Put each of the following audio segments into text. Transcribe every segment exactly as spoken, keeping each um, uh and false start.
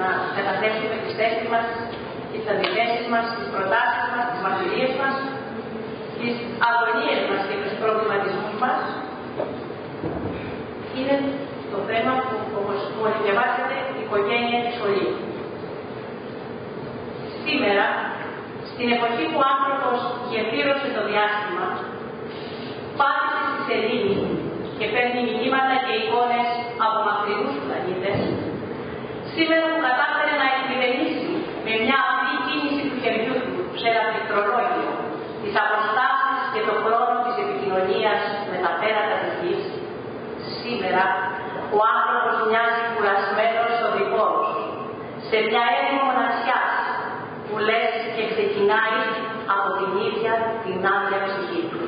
να καταθέσουμε τις θέσεις μας, τις αντιθέσεις μας, τις προτάσεις μας, τις μαρτυρίες μας, τις αγωνίες μας και τους προβληματισμούς μας, είναι το θέμα που, όπως μόλις διαβάσατε, η οικογένεια και σχολείο. Σήμερα, στην εποχή που ο άνθρωπος γεφύρωσε το διάστημα, πάτησε στη σελήνη και παίρνει μηνύματα και εικόνες από μακρινούς πλανήτες, σήμερα που κατάφερε να εκμηδενήσει με μια απλή κίνηση του χεριού του σε ένα πληκτρολόγιο τις αποστάσεις και τον χρόνο της επικοινωνίας με τα πέρατα της γης, σήμερα ο άνθρωπος μοιάζει κουρασμένος οδηγός σε μια έρημο μοναξιάς που λες και ξεκινάει από την ίδια την άδεια ψυχή του.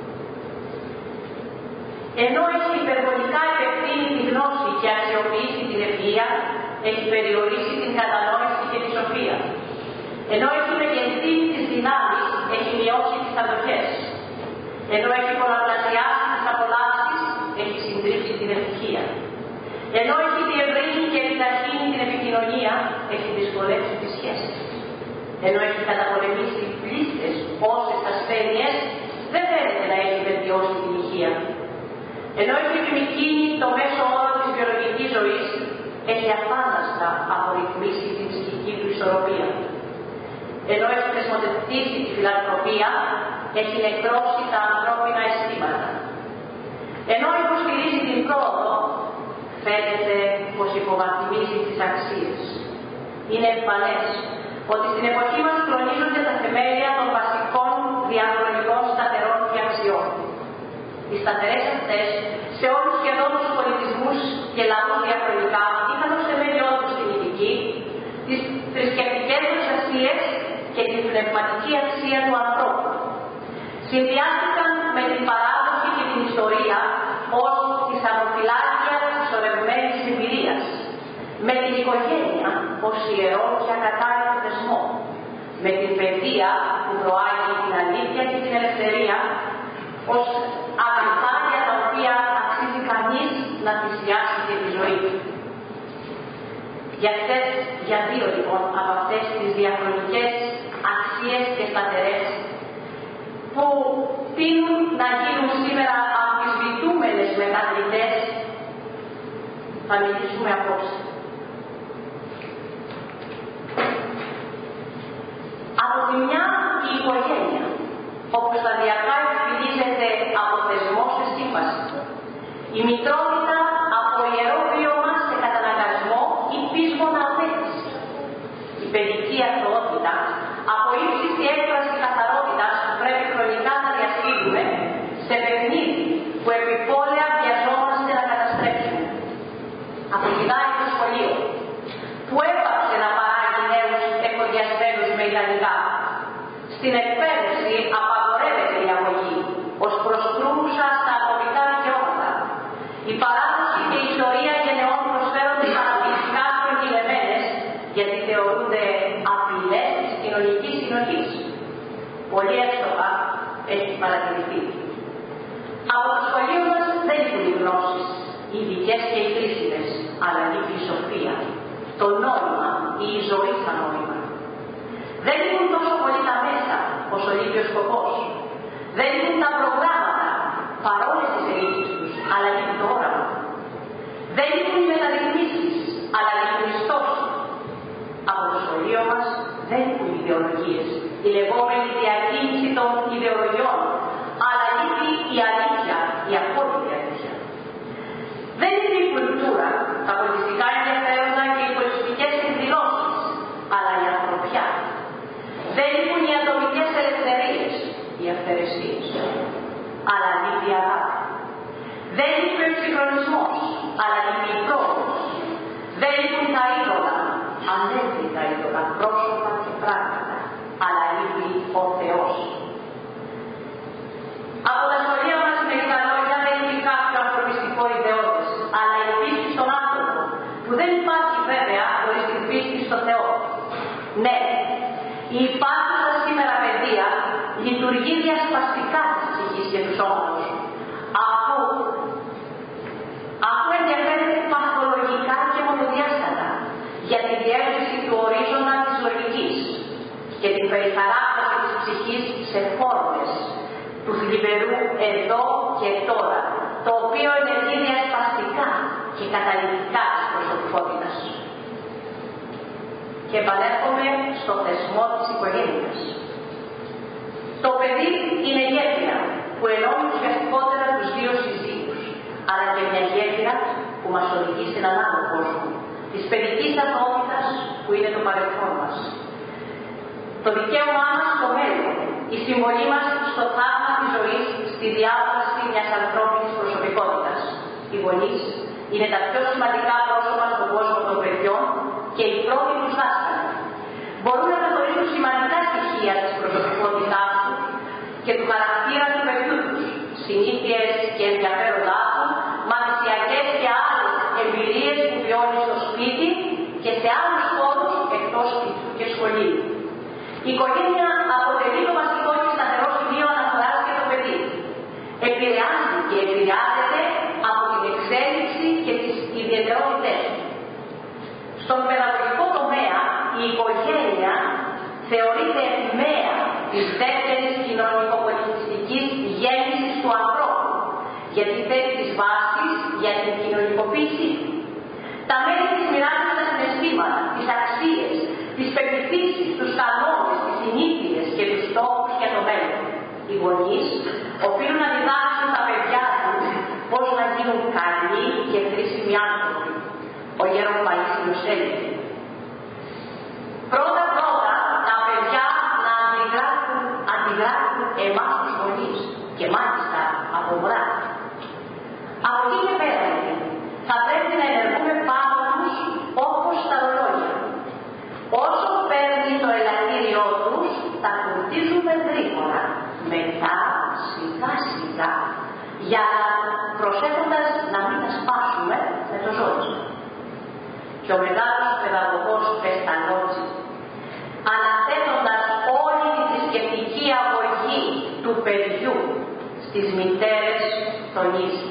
Ενώ έχει υπερβολικά επεκτείνει τη γνώση και αξιοποιήσει την ευφυΐα, έχει περιορίσει την κατανόηση και τη σοφία. Ενώ έχει μεγεθύνει τις δυνάμεις, έχει μειώσει τις αντοχές. Ενώ έχει πολλαπλασιάσει τις απολαύσεις, έχει συντρίψει την ευτυχία. Ενώ έχει διευρύνει και επιταχύνει την επικοινωνία, έχει δυσκολέψει τις σχέσεις. Ενώ έχει καταπολεμήσει πλήστες όσες ασθένειες, δεν φαίνεται να έχει βελτιώσει την υγεία. Ενώ έχει επιμικρύνει το μέσο όρο της βιολογικής ζωής, έχει αφάνταστα απορριθμίσει την ψυχική του ισορροπία. Ενώ έχει θεσμοθετήσει τη φιλανθρωπία, έχει νεκρώσει τα ανθρώπινα αισθήματα. Ενώ υποστηρίζει την πρόοδο, φαίνεται πως υποβαθμίζει τις αξίες. Είναι εμφανές ότι στην εποχή μας κλονίζονται τα θεμέλια των βασικών διαχρονικών σταθερών και αξιών. Οι σταθερές αυτές, σε όλους σχεδόν τους πολιτισμούς και λαούς διαχρονικά, είχαν ως θεμέλιό τους την ηθική, τις θρησκευτικές τους αξίες και την πνευματική αξία του ανθρώπου. Συνδυάστηκαν με την παράδοση και την ιστορία ως της αμοφυλάκειας της σωρευμένης εμπειρίας, με την οικογένεια ως ιερό και ακατάλληλο θεσμό, με την παιδεία που προάγει την αλήθεια και την ελευθερία ως αγαθά για τα οποία αξίζει κανείς να θυσιάσει και τη ζωή του. Για, αυτές, για δύο λοιπόν από αυτές τις διαχρονικές αξίες και σταθερές που τείνουν να γίνουν σήμερα αμφισβητούμενες μεταβλητές, θα μιλήσουμε απόψε. Από τη μια η οικογένεια, όπου σταδιακά εκφυλίζεται από θεσμό σε σύμβαση. Η μητρότητα από ιερό βίωμα σε καταναγκασμό ή πείσμονα απέτηση. Η παιδική αθωότητα από ύψιστη έκφραση καθαρότητας που πρέπει χρονικά να διασχίζουμε σε παιχνίδι που επιπόλαια βιαζόμαστε να καταστρέψουμε. Από την άλλη το σχολείο, που έπαψε να παράγει νέους εφοδιασμένους με ιδανικά. Στην εκπαίδευση απαγορεύεται η αγωγή ως προσκρούσα στα ατομικά δικαιώματα. Η παράδοση και η ιστορία γενεών προσφέρονται παραδειγματικά προηγηλεμένες γιατί θεωρούνται απειλές της κοινωνικής συνοχής. Πολύ εύστοχα έχει παρατηρηθεί. Από το σχολείο μας δεν λείπουν οι γνώσεις, οι ειδικές και οι χρήσιμες, αλλά λείπει η σοφία, το νόημα ή η ζωή σαν νόημα. Δεν λείπουν τόσο πολύ τα μέσα, όσο λείπει ο σκοπός. Δεν λείπουν τα προγράμματα, παρόλες τις ελλείψεις τους, αλλά λείπει το όραμα. Δεν λείπουν οι μεταρρυθμίσεις, αλλά λείπουν οι στόχοι. Από το σχολείο μας δεν λείπουν οι ιδεολογίες, η λεγόμενη διακίνηση των ιδεολογιών, αλλά λείπει η αλήθεια, η απόλυτη αλήθεια. Δεν λείπει η κουλτούρα, τα πολιτιστικά ενδιαφέροντα και οι πολιτιστικές εκδηλώσεις, αλλά η ανθρωπιά. Δεν λείπουν οι ατομικές ελευθερίες, οι αυθαιρεσίες, αλλά λείπει η αγάπη. Δεν λείπει ο εξυγχρονισμός, αλλά λείπει η πρόοδος. Δεν λείπουν τα είδωλα, ανέφριτα είδωλα, πρόσωπα και πράγματα, αλλά λείπει ο Θεός. Από τα σχολεία μας με τα λόγια δεν λείπει κάποιο ανθρωπιστικό ιδεώδες, αλλά η πίστη στον άνθρωπο, που δεν υπάρχει βέβαια χωρίς την πίστη στο Θεό. Ναι, η υπάρχουσα σήμερα παιδεία λειτουργεί διασπαστικά της ψυχής και του σώματος, αφού, αφού ενδιαφέρεται παθολογικά και μονοδιάστατα για τη διεύθυνση και καταλυτικά της προσωπικότητας. Και επανέρχομαι στο θεσμό της οικογένειας. Το παιδί είναι γέφυρα που ενώνει ουσιαστικότερα τους δύο συζύγους, αλλά και μια γέφυρα που μας οδηγεί σε έναν άλλο κόσμο, της παιδικής ταυτότητας που είναι το παρελθόν μας. Το δικαίωμά μας στο μέλλον, η συμβολή μας στο θαύμα της ζωής, στη διάβαση μιας ανθρώπινης προσωπικότητας. Οι γονείς είναι τα πιο σημαντικά πρόσωπα στον κόσμο των παιδιών και οι πρώτοι τους δάσκαλοι. Μπορούν να καθορίσουν σημαντικά στοιχεία της προσωπικότητάς τους και του χαρακτήρα του παιδιού τους, συνήθειες και ενδιαφέροντά του, μαθησιακές και άλλες εμπειρίες που βιώνει στο σπίτι και σε άλλους χώρους εκτός σπιτιού και σχολείου. Η οικογένεια αποτελεί το βασικό και σταθερό σημείο αναφοράς για το παιδί. Επηρεάζει και επηρεάζεται από την εξέλιξη και τις ιδιαιτερότητες του. Στον παιδαγωγικό τομέα, η οικογένεια θεωρείται επιμέα της δεύτερης κοινωνικοπολιτιστικής γέννησης του ανθρώπου, γιατί θέτει τις βάσεις για την κοινωνικοποίησή του. Τα μέλη της μοιράζονται τα συναισθήματα, τις αξίες, τις πεποιθήσεις, τους κανόνες, τις συνήθειες και τους στόχους για το μέλλον. Οι γονείς οφείλουν να διδάξουν τα παιδιά τους πώς να γίνουν καλοί και χρήσιμοι άνθρωποι. Ο γέρος Παΐσιος έλεγε: πρώτα πρώτα τα παιδιά να αντιγράφουν, αντιγράφουν εμάς τους γονείς και μάλιστα από μωρά. Από εκεί και πέρα θα πρέπει να ενεργούμε πάνω τους όπως τα ρολόγια. Όσο παίρνει το ελαττήριό τους, τα κουρτίζουμε γρήγορα, μετά σιγά σιγά, για να προσέχοντας να μην τα σπάσουμε με το ζόρι. Και ο μεγάλος παιδαγωγός Πεσταλότζη, αναθέτοντας όλη τη θρησκευτική αγωγή του παιδιού στις μητέρες, τονίζει: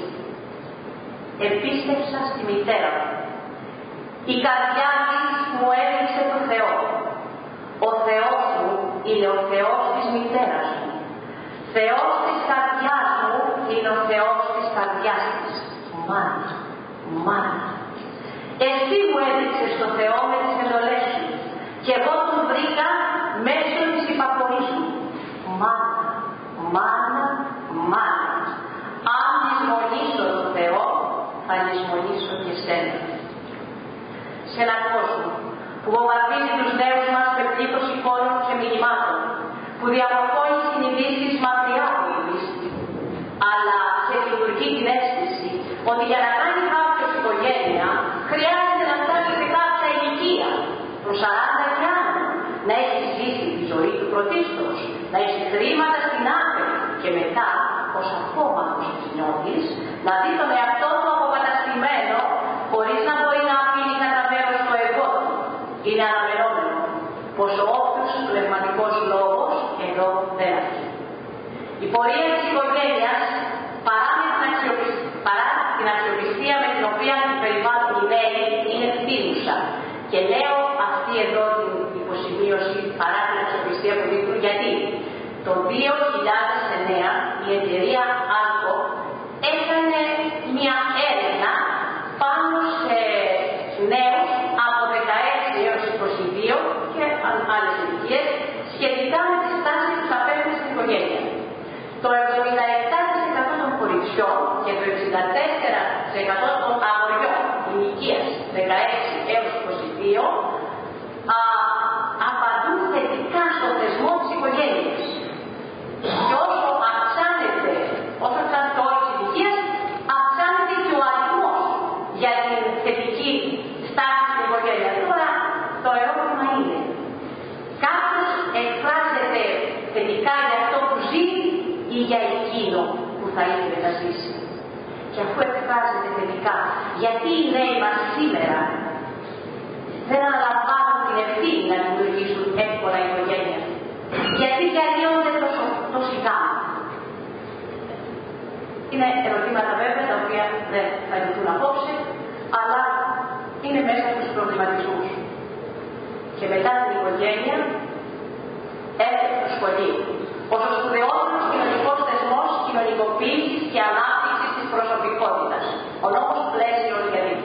επίστεψα στη μητέρα μου. Η καρδιά της μου έδειξε το Θεό. Ο Θεός μου είναι ο Θεός της μητέρας μου. Θεός της καρδιάς μου είναι ο Θεός της καρδιάς της. Μάνα, μάνα. Εσύ μου έδειξες το Θεό με τις εντολές σου και εγώ τον βρήκα μέσω της υπακοής σου. Μάνα, μάνα, μάνα. Αν λησμονήσω τον Θεό, θα λησμονήσω και σένα. Σε έναν κόσμο που βομβαρδίζει τους νέους μας με πλήθος εικόνων και μηνυμάτων, που διαμορφώνει συνειδήσεις μακριά από τη λύση, αλλά σε δημιουργεί την αίσθηση ότι για να κάνει κάποιος οικογένεια χρειάζεται να φτάσει σε κάποια ηλικία, προς σαράντα και άνω, να έχει ζήσει τη ζωή του πρωτίστως, να έχει χρήματα στην άκρη και μετά, ως ακόμα τους νιώθεις, να δει τον εαυτό του αποκαταστημένο, χωρίς να μπορεί να αφήνει κατά μέρος το εγώ του. Είναι αναμενόμενο πως ο όποιος πνευματικός λόγος εδώ δεν αρχίζει. Η πορεία της οικογένειας, παρά την αξιοπιστία, παρά την αξιοπιστία με την οποία την περιβάλλουν οι νέοι, είναι φθήνουσα. Και λέω αυτή εδώ την υποσημείωση παρά την αξιοπιστία που δείχνουν, γιατί το δύο χιλιάδες εννέα η εταιρεία Άλκο έκανε μια έρευνα πάνω σε νέους από δεκαέξι έως είκοσι δύο και άλλες ηλικίες σχετικά με τις τάσεις τους απέναντι στην οικογένεια. Το εβδομήντα επτά τοις εκατό των κοριτσιών και το εξήντα τέσσερα τοις εκατό των αγοριών ηλικίας δεκαέξι έως είκοσι δύο α, απαντούν θετικά στο θεσμό της οικογένειας. Και όσο αυξάνεται, όσο αυξάνεται το όριο της ηλικίας, αυξάνεται και ο αριθμός για την θετική στάση στην οικογένεια. Τώρα το ερώτημα είναι, κάποιος εκφράζεται θετικά για αυτό που ζει ή για εκείνο που θα ήθελε να ζήσει? Και αφού εκφράζεται θετικά, γιατί οι νέοι μας σήμερα δεν αναλαμβάνουν την ευθύνη να δημιουργήσουν εύκολα οικογένεια? Γιατί διαλύονται τόσο, τόσο σιγά? Είναι ερωτήματα βέβαια τα οποία δεν θα λυθούν απόψε, αλλά είναι μέσα στους προβληματισμούς. Και μετά την οικογένεια έρχεται το σχολείο, ως ο σπουδαιότερος κοινωνικός θεσμός κοινωνικοποίησης και ανάπτυξης της προσωπικότητας. Ο νόμος πλαίσιος για την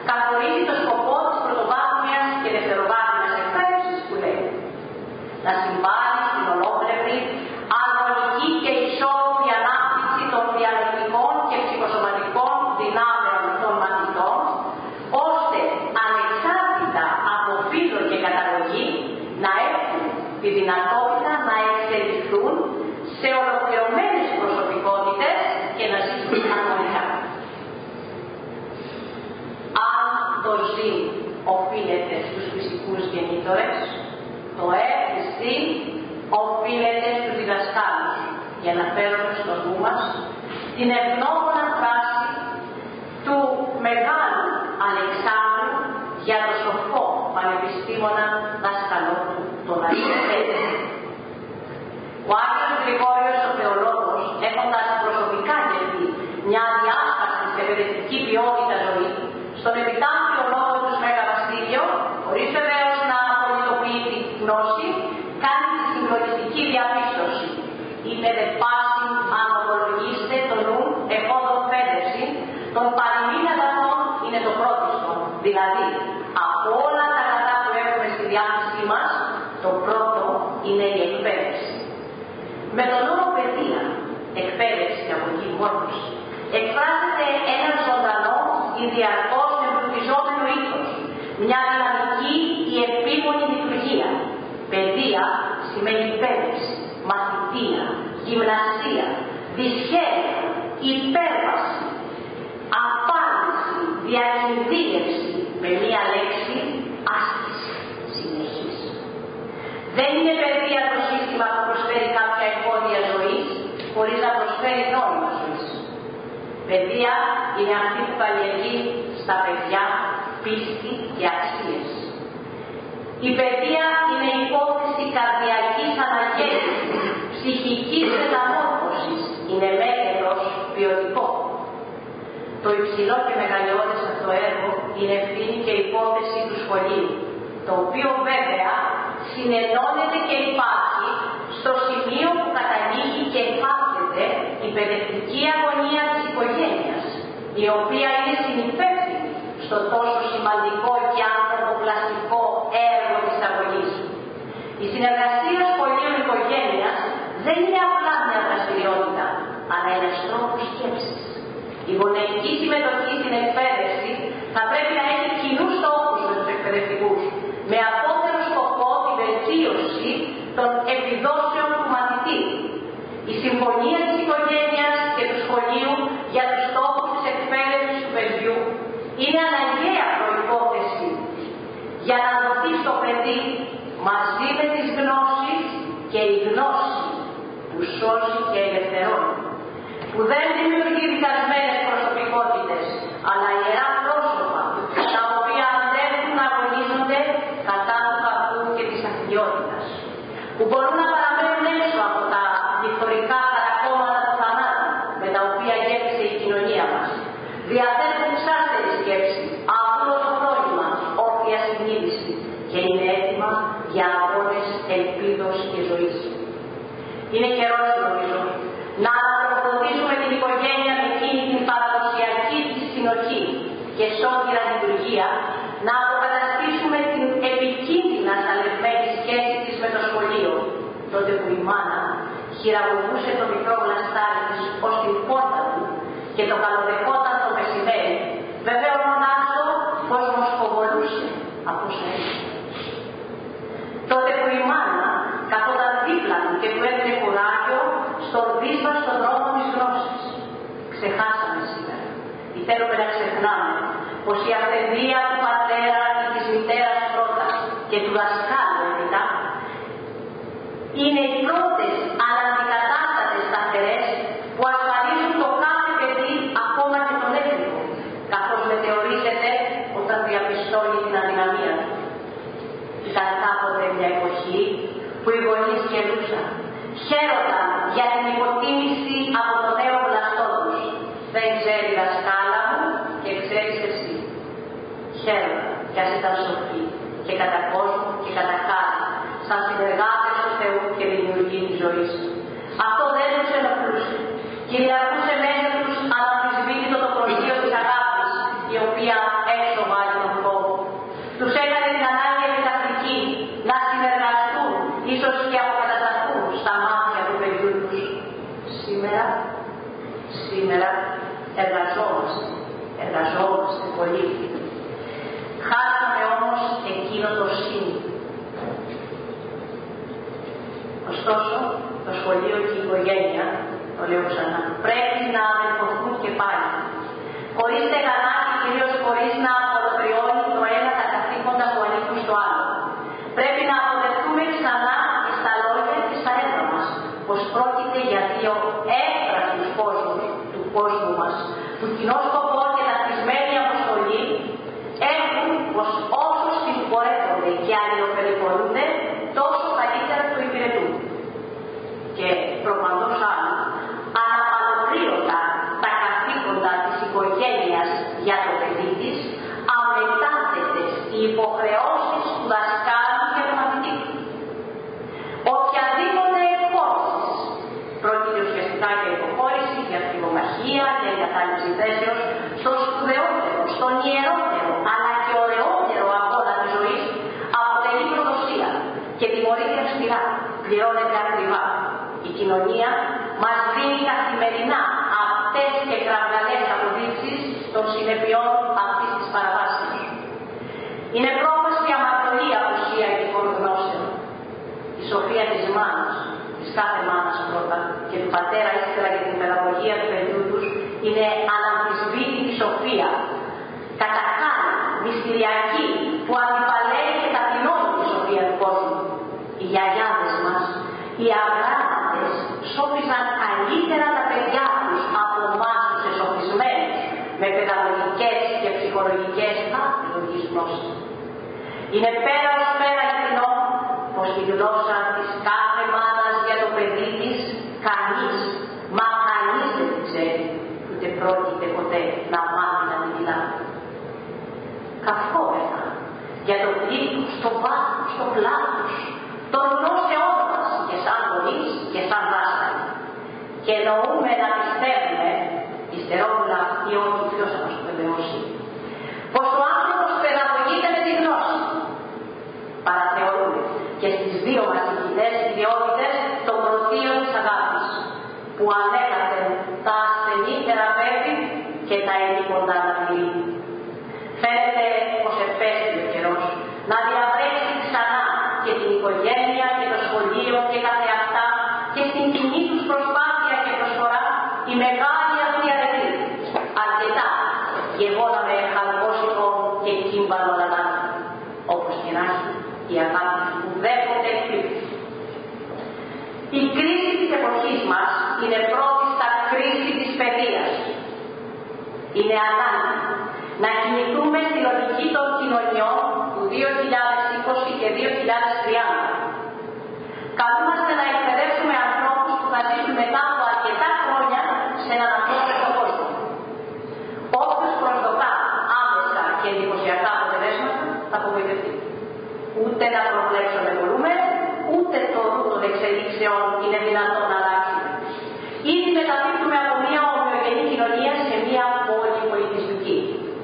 καθορίζει το σκοπό της πρωτοβάθμιας και δευτεροβάθμιας εκπαίδευσης που λέει να συμβάλλει στην ολόκληρη αρμονική και ισόρροπη ανάπτυξη των διαλεκτικών και ψυχοσωματικών δυνάμεων των μαθητών, ώστε ανεξάρτητα από φύλο και καταγωγή να έχουν τη δυνατότητα να εξελιχθούν σε ολοκληρωμένες προσωπικότητες και να ζήσουν αρμονικά. Αν το ζήν οφείλεται στους φυσικούς γεννήτωρες, το εύσυν οφείλεται στους διδασκάλους, για να φέρουμε στο νου μας την ευγνώμονα φράση του μεγάλου Αλεξάνδρου για το σοφό πανεπιστήμονα δάσκαλό του, τον Αριστοτέλη. Ο Άγιος Γρηγόριος ο Θεολόγος, έχοντας προσωπικά γευτεί μια διάσπαστη σε παιδευτική ποιότητα ζωή, στον επιτάφιο λόγο του Μέγα Βασίλειο, χωρίς βεβαίως να απολυτοποιεί τη γνώση, κάνει τη συγκλονιστική διαπίστωση. Είπε δε πάση αν ομολογήστε το νου εφόδον φέντευση, των παροιμήν αγαθών είναι το πρώτιστο. Δηλαδή, από όλα τα αγαθά που έχουμε στη διάθεσή μας, το πρώτο είναι η εκπαίδευση. Με τον όρο παιδεία, εκπαίδευση και από εκεί μόρφωση, εκφράζεται ένα ζωντανό, διαρκώς εμπλουτιζόμενο ήθος, μια δυναμική και επίμονη λειτουργία. Παιδεία σημαίνει εκπαίδευση, μαθητεία, γυμνασία, δυσχέρεια, υπέρβαση, απάντηση, διακινδύνευση, με μία λέξη, άσκηση, συνεχής. Δεν είναι παιδεία το σύστημα που προσφέρει κάποια εμπόδια ζωής, χωρίς να προσφέρει νόημα ζωής. Παιδεία είναι αυτή που καλλιεργεί στα παιδιά πίστη και αξίες. Η παιδεία είναι υπόθεση καρδιακής αναγέννησης, ψυχικής μεταμόρφωσης, είναι μέγεθος ποιοτικό. Το υψηλό και μεγαλειώδες αυτό έργο είναι ευθύνη και υπόθεση του σχολείου, το οποίο βέβαια συνενώνεται και υπάρχει στο σημείο που καταλήγει και εφάπτεται η παιδευτική αγωνία της οικογένειας, η οποία είναι συνυπεύθυνη στο τόσο σημαντικό και ανθρωποπλαστικό έργο της αγωγής. Η συνεργασία σχολείου οικογένειας δεν είναι απλά μια δραστηριότητα, αλλά ένας τρόπος σκέψης. Η γονεϊκή συμμετοχή στην εκπαίδευση θα πρέπει να έχει κοινούς στόχους με τους εκπαιδευτικούς, με απότερο σκοπό τη βελτίωση των επιδόσεων του μαθητή. Η συμφωνία της οικογένειας και του σχολείου για τους στόχους της εκπαίδευσης του παιδιού είναι αναγκαία προϋπόθεση για να δοθεί στο παιδί μαζί με τις γνώσεις και η γνώση που σώζει και ελευθερώνει, που δεν δημιουργεί δικασμένες προσωπικότητες, αλλά ιερά πρόσωπα, τα οποία αντέχουν να αγωνίζονται κατά του κακού και της αθλιότητας, που μπορούν να παραμένουν έξω από τα δικτορικά χαρακόμματα του θανάτου, με τα οποία γέμισε η κοινωνία μας. Διαθέτουν ξάστερη σκέψη, άπλωτο πρόβλημα, όρθια συνείδηση και είναι έτοιμα για αγώνες ελπίδος και ζωής. Είναι καιρός, νομίζω, να ανατροφοδοτήσουμε την οικογένεια με εκείνη την παραδοσιακή της συνοχή και σώτηρα λειτουργία, να αποκαταστήσουμε την επικίνδυνα σαλευμένη σχέση της με το σχολείο, τότε που η μάνα χειραγωγούσε το μικρό γλαστάρι της ως την πόρτα του και το καλοδεχόταν το μεσημέρι, βεβαίωνοντάς-το πως μοσχοβολούσε από όσα έτσι. Τότε που η μάνα καθόταν δίπλα του και του έδινε κουράγιο στον δύσβαστο δρόμο της γνώσης. Ξεχάσαμε σήμερα, ή θέλουμε να ξεχνάμε, πως η αυθεντία του πατέρα και της μητέρας πρώτα και του δασκάλου έπειτα είναι οι πρώτες αναντικατάστατες σταθερές που ασφαλίζουν το κάθε παιδί, ακόμα και τον έφηβο, καθώς μετεωρίζεται όταν διαπιστώνει την αδυναμία του. Ήταν κάποτε μια εποχή που οι γονείς γελούσαν, χαίρονταν για την υποτίμηση από το νέο βλαστό τους. Δεν ξέρει δασκάλα μου και ξέρεις εσύ. Χαίρονταν κι ας ήταν σοφοί και κατά κόσμο και κατά χάρη, σαν συνεργάτες του Θεού και δημιουργοί της ζωής. Αυτό δεν τους ενοχλούσε. Κυριαρχούσε μέσα τους αναμφισβήτητο το προσδείο της αγάπης, η οποία έξω σχολείου. Χάσαμε όμως εκείνο το σύν. Ωστόσο, το σχολείο και η οικογένεια, το λέω ξανά, πρέπει να αδελφωθούν και πάλι. Χωρίς στεγανά και κυρίως χωρίς να απολωτριώνει το ένα τα καθήκοντα που ανήκουν στο άλλο. Πρέπει να αποδεχτούμε ξανά και στα λόγια και στα έργα μας πως πρόκειται για δύο έκφραστους κόσμους του κόσμου μας, που κοινό σκοπό και ταυτισμένη αποστολή έχουν πως όσο συμπορεύονται και αλληλοπεριφωνούνται, τόσο καλύτερα το υπηρετούν. Και προπαντός άλλου, αναπαλωτρίωτα τα καθήκοντα της οικογένειας για το παιδί της, αμετάθετες οι υποχρεώσεις του δασκάλου για το μαθητή του. Οποιαδήποτε εκχώρηση πρόκειται ουσιαστικά για υποχώρηση, για φιλομαχία, για εγκατάλειψη θέσεως, στο σπουδαιότερο, στον ιερότερο, αλλά και ωραιότερο αγώνα της ζωής, αποτελεί προδοσία και τιμωρείται αυστηρά, πληρώνεται ακριβά. Η κοινωνία μας δίνει καθημερινά αυτές και κραυγαλές αποδείξεις των συνεπειών αυτής της παραβάσεως. Είναι πρόφαση αμαρτωλή απουσία ειδικών γνώσεων. Η σοφία της μάνας, της κάθε μάνας πρώτα, και του πατέρα ύστερα για την παιδαγωγία του παιδιού τους, είναι αναμφισβήτητη σοφία, κατακάνει, μυστηριακή, που αντιπαλεύει και ταπεινώνει τη σοφία του κόσμου. Οι γιαγιάδες μας, οι αγράμματες, σώπιζαν καλύτερα τα παιδιά τους από εμάς τους εσοφισμένους, με παιδαγωγικές και ψυχολογικές άπλογες γνώσεις. Είναι πέρα ως πέρα κοινό πως τη γλώσσα της κάθε μάνας για το παιδί της κανείς, μα κανείς δεν την ξέρει, ούτε πρόκειται ποτέ να μάθει να την μιλά. Καυχόμεθα για το πλήθος, το βάθος, το πλάτος των γνώσεών μας και σαν γονείς και σαν δάσκαλοι. Και εννοούμε να πιστεύουμε, υστερόμουλα ή όχι, ποιος θα μας το βεβαιώσει, πως ο άνθρωπος παιδαγωγείται με τη γνώση. Παραθεωρούμε και στις δύο μας ηγητές ιδιότητες το πρωτείο της αγάπης, που ανέκαθεν τα ασθενή θεραπεύει και τα ενίκοντα αναπηρεί. Φαίνεται πως επέστρεψε ο καιρός να διαβρέξει ξανά και την οικογένεια και το σχολείο και καθεαυτά και στην κοινή τους προσπάθεια και προσφορά η μεγάλη αυτή αρετή. Αρκετά γεγόνα με χαλκόσικο και κύμπανο λαδάκι. Όπως και να έχει, η αγάπη ουδέποτε εκπίπτει. Η κρίση της εποχής μας είναι πρώτη στα κρίση της παιδείας. Είναι ανάγκη να κινηθούμε στη λογική των κοινωνιών του δύο χιλιάδες είκοσι και δύο χιλιάδες τριάντα. Καλούμαστε να εκπαιδεύσουμε ανθρώπους που θα ζήσουν μετά από αρκετά χρόνια σε έναν ανθρώπινο κόσμο. Όποιος προσδοκά άμεσα και εντυπωσιακά αποτελέσματα θα απογοητευτεί. Ούτε να προβλέψουμε μπορούμε, ούτε το ρου των εξελίξεων είναι δυνατόν να αλλάξουμε. Ήδη μεταπίπτουμε από μια ομοιογενή κοινωνία σε μια πολυπολιτισμική.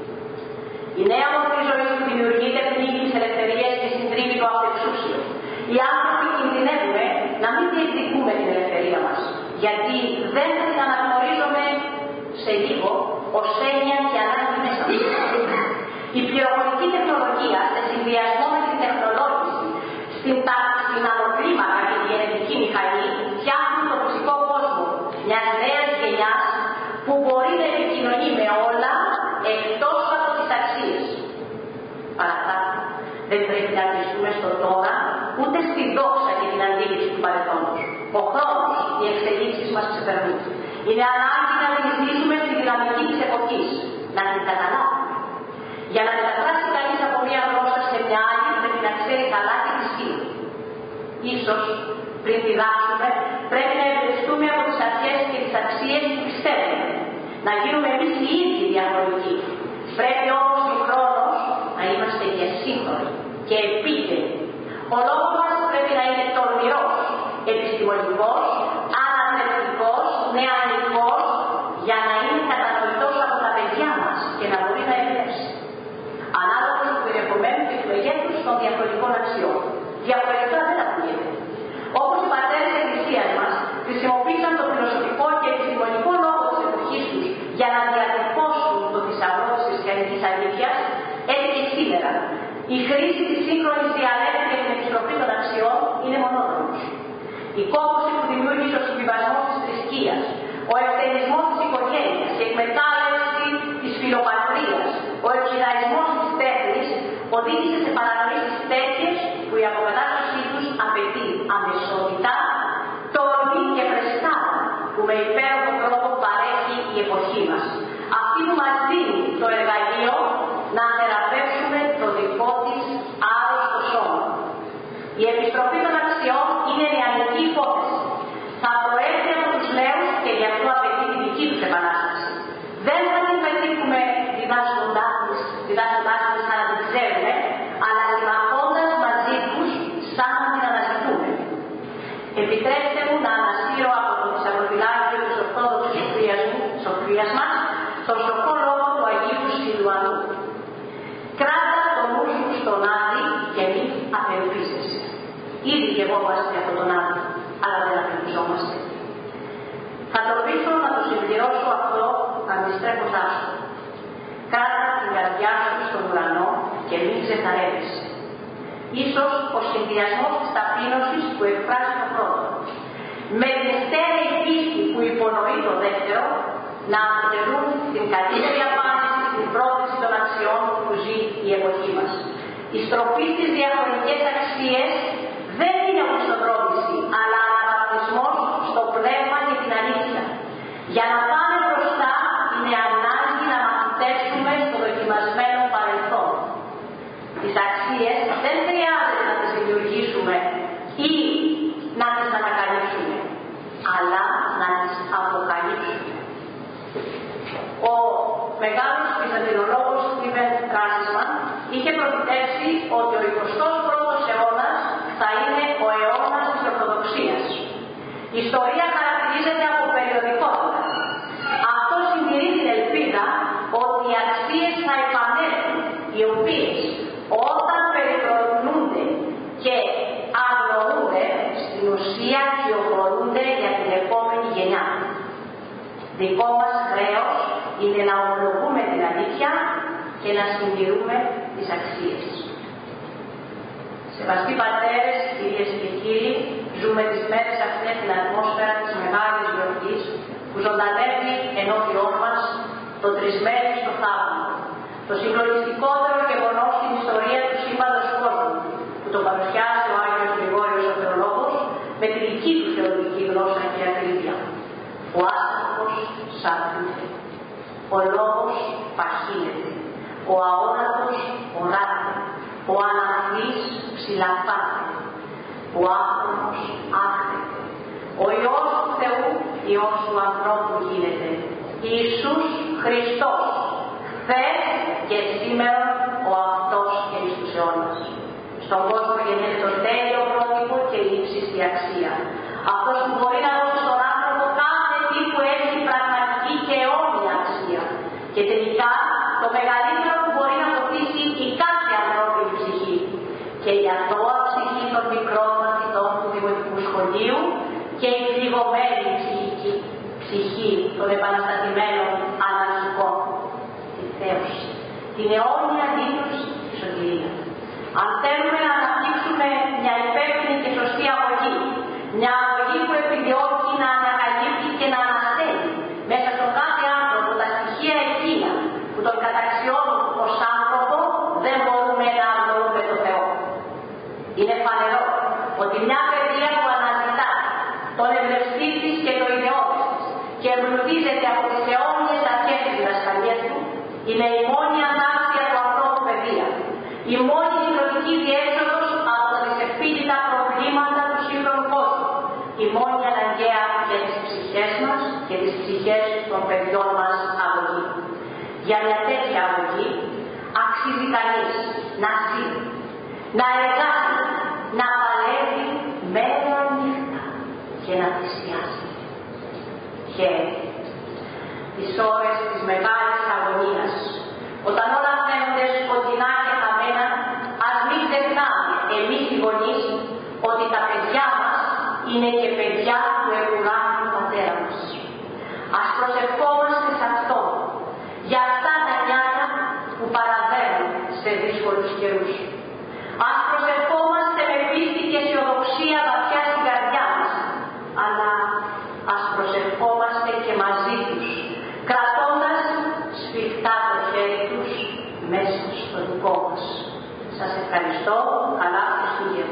Η νέα μορφή ζωής που δημιουργείται πνίγει τις ελευθερίες και συντρίβει το αυτοεξούσιο. Οι άνθρωποι κινδυνεύουμε να μην διεκδικούμε την ελευθερία μας, γιατί δεν θα την αναγνωρίζουμε σε λίγο ως έννοια και ανάγκη μέσα μας. Η πληροφορική τεχνολογία, σε συνδυασμό με την τεχνολόγηση, στην, στην ανωκλίμακα και την γενετική μηχανή, φτιάχνουν τον φυσικό κόσμο μιας νέας γενιάς που μπορεί να επικοινωνεί με όλα εκτός από τις αξίες. Παρακάτω, δεν πρέπει να κλειστούμε στο τώρα, ούτε στη δόξα και την αντίληψη του παρελθόντος. Ο χρόνος, οι εξελίξεις μας ξεπερνούν. Είναι ανάγκη να διεισδύσουμε στη δυναμική της εποχής, να την καταλάβουμε. Για να μεταφράσει κανείς από μία γλώσσα σε μια άλλη, πρέπει να ξέρει καλά και τη στήλη. Ίσως, πριν διδάξουμε, πρέπει να εμπνευστούμε από τις αρχές και τις αξίες που πιστεύουμε. Να γίνουμε εμείς οι ίδιοι διαχρονικοί. Πρέπει όμως συγχρόνως να είμαστε και σύγχρονοι και επίκαιροι. Ο λόγος μας πρέπει να είναι τολμηρός, επιστημονικός, αναθρεπτικός, νεανικός, για να είναι κατανοητός από τα παιδιά μας και να μπορεί να εμπνεύσει. Ανάλογα του περιεχομένου και του μεγέθους των διαφορετικών αξιών. Διαφορετικά δεν ακούγεται. Όπως οι πατέρες της Εκκλησίας μας χρησιμοποίησαν το φιλοσοφικό και επιστημονικό λόγο της εποχής τους για να διατυπώσουν το θησαυρό της χριστιανικής της αλήθειας, έτσι και σήμερα. Η χρήση της σύγχρονης διαλέκτου για την επιστροφή των αξιών είναι μονόδρομος. Η κόπωση που δημιούργησε ο συμβιβασμός της θρησκείας, ο ευθερισμός της οικογένειας, η εκμετάλλευση της φιλοπατρίας, ο εξουδαϊσμός της τέχνης οδήγησε σε παρανοήσεις τέτοιες που η αποκατάστασή τους απαιτεί αμεσότητα, τόλμη και φρεσκάδα που με υπέροχο τρόπο παρέχει η εποχή μας. Αυτή που μας δίνει το εργαλείο να θεραπεύσουμε το δικό της άρρωστο σώμα. Η επιστροφή των αξιών είναι νεανική υπόθεση. Θα προέρχεται από τους νέους και γι' αυτό απαιτεί τη δική τους επανάσταση. Δεν θα την πετύχουμε διδάσκοντάς της, διδάσκοντάς της σαν να την ξέρουμε, αλλά συμμαχώντας μαζί τους σαν να την αναζητούμε. Επιτρέψτε μου να ανασύρω από το θησαυροφυλάκιο της Ορθόδοξης Σοφίας μας τον σοφό λόγο του Αγίου Σιλουανού. Κράτα το νου σου στον Άδη και μη απελπίζεσαι. Ήδη γευόμαστε από τον Άδη, αλλά δεν απελπιζόμαστε. Θα τολμήσω να το συμπληρώσω αυτό αντιστρέφοντάς το. Κράτα την καρδιά σου στον ουρανό και μην ξεθαρεύεσαι. Ίσως ο συνδυασμός της ταπείνωσης που εκφράζει το πρώτο, με την στέρεη πίστη που υπονοεί το δεύτερο, να αποτελούν την καλύτερη απάντηση στην πρόθεση των αξιών που ζει η εποχή μας. Η στροφή στις διαχρονικές αξίες δεν είναι οπισθοδρόμηση, αλλά αναβαθμισμός στο πνεύμα και την αλήθεια. Για να πάμε μπροστά είναι ανάγκη να μαθητεύσουμε στο δοκιμασμένο παρελθόν. Τις αξίες δεν χρειάζεται να τις δημιουργήσουμε ή να τις ανακαλύψουμε, αλλά να τις αποκαλύψουμε. Ο μεγάλος βυζαντινολόγος Στίβεν Κράσισμαν είχε προφητεύσει ότι ο εικοστός πρώτος αιώνας θα είναι ο αιώνας της Ορθοδοξίας. Η ιστορία χαρακτηρίζεται από περιοδικότητα. Αυτό συντηρεί την ελπίδα ότι οι αξίες θα επανέλθουν, οι οποίες όταν περιφρονούνται και αγνοούνται, στην ουσία κυοφορούνται για την επόμενη γενιά. Δικό μας χρέος είναι να ομολογούμε την αλήθεια και να συντηρούμε τις αξίες. Σεβαστοί πατέρες, κυρίες και κύριοι, ζούμε τις μέρες αυτές στην ατμόσφαιρα της μεγάλης γιορτής που ζωντανεύει ενώπιόν μας το τρισμέρι στο θαύμα. Το συγκλονιστικότερο γεγονός στην ιστορία του σύμπαντος κόσμου, που το παρουσιάζει ο Άγιος Γρηγόριος ο Θεολόγος με τη δική του θεολογική γλώσσα και ακρίβεια. Ο άστροφος σαρκούται, ο λόγος παχύνεται, ο αόρατος οράται, ο αναθλής ψηλαφάται, ο άφρονος άχτεται, ο Υιός του Θεού, Υιός του ανθρώπου γίνεται, Ιησούς Χριστός, χθες και σήμερα ο αυτός και εις τους αιώνας. Στον κόσμο γεννιέται το τέλειο πρότυπο και η ύψιστη αξία. Αυτός που μπορεί να δώσει στον άνθρωπο κάθε τι που έχει πραγματική και αιώνια αξία. Και τελικά το μεγαλύτερο που μπορεί να αποκτήσει η κάθε ανθρώπινη ψυχή. Και η αθώα ψυχή των μικρών μαθητών του δημοτικού σχολείου και η πληγωμένη ψυχική ψυχή των επαναστατημένων αναρχικών. Τη θέωση, την αιώνια δήλωση της σωτηρίας. Αν θέλουμε να αναπτύξουμε μια υπεύθυνη και σωστή αγωγή, μια αγωγή που επιδιώκει να ανακαλύπτει και να αναστέλει μέσα στον κάθε άνθρωπο τα στοιχεία εκείνα που τον καταξιώνουν ως άνθρωπο, δεν μπορούμε να αγνοούμε το Θεό. Είναι φανερό ότι μια παιδεία που αναζητά τον εμπνευστή της και το ιδεό της και εμπλουτίζεται από τις αιώνιες αρχές της διδασκαλίας του, είναι η μόνη ανάξια του ανθρώπου παιδεία. Η μόνη κοινωνική διέξοδος από τα δυσεπίλητα προβλήματα του σύγχρονου κόσμου. Η μόνη αναγκαία για τις ψυχές μας και τις ψυχές των παιδιών μας αγωγή. Για μια τέτοια αγωγή αξίζει κανείς να ζει, να εργάζεται, να παλεύει μέρα νύχτα και να θυσιάζει. Και τις ώρες της μεγάλης αγωνίας, όταν όλα φαίνονται σκοτεινά και χαμένα, ας μην ξεχνάμε εμείς οι γονείς ότι τα παιδιά μας είναι και παιδιά του επουράνου πατέρα μας. Ας προσευχόμαστε σε αυτό, για αυτά τα νιάτα που παραδένουν σε δύσκολους καιρούς. Ας προσευχόμαστε με πίστη και αισιοδοξία βαθιά στην καρδιά μας, αλλά ας προσευχόμαστε και μαζί τους, κρατώντας σφιχτά το χέρι τους μέσα στο δικό μας. Σας ευχαριστώ. Καλά Χριστούγεννα.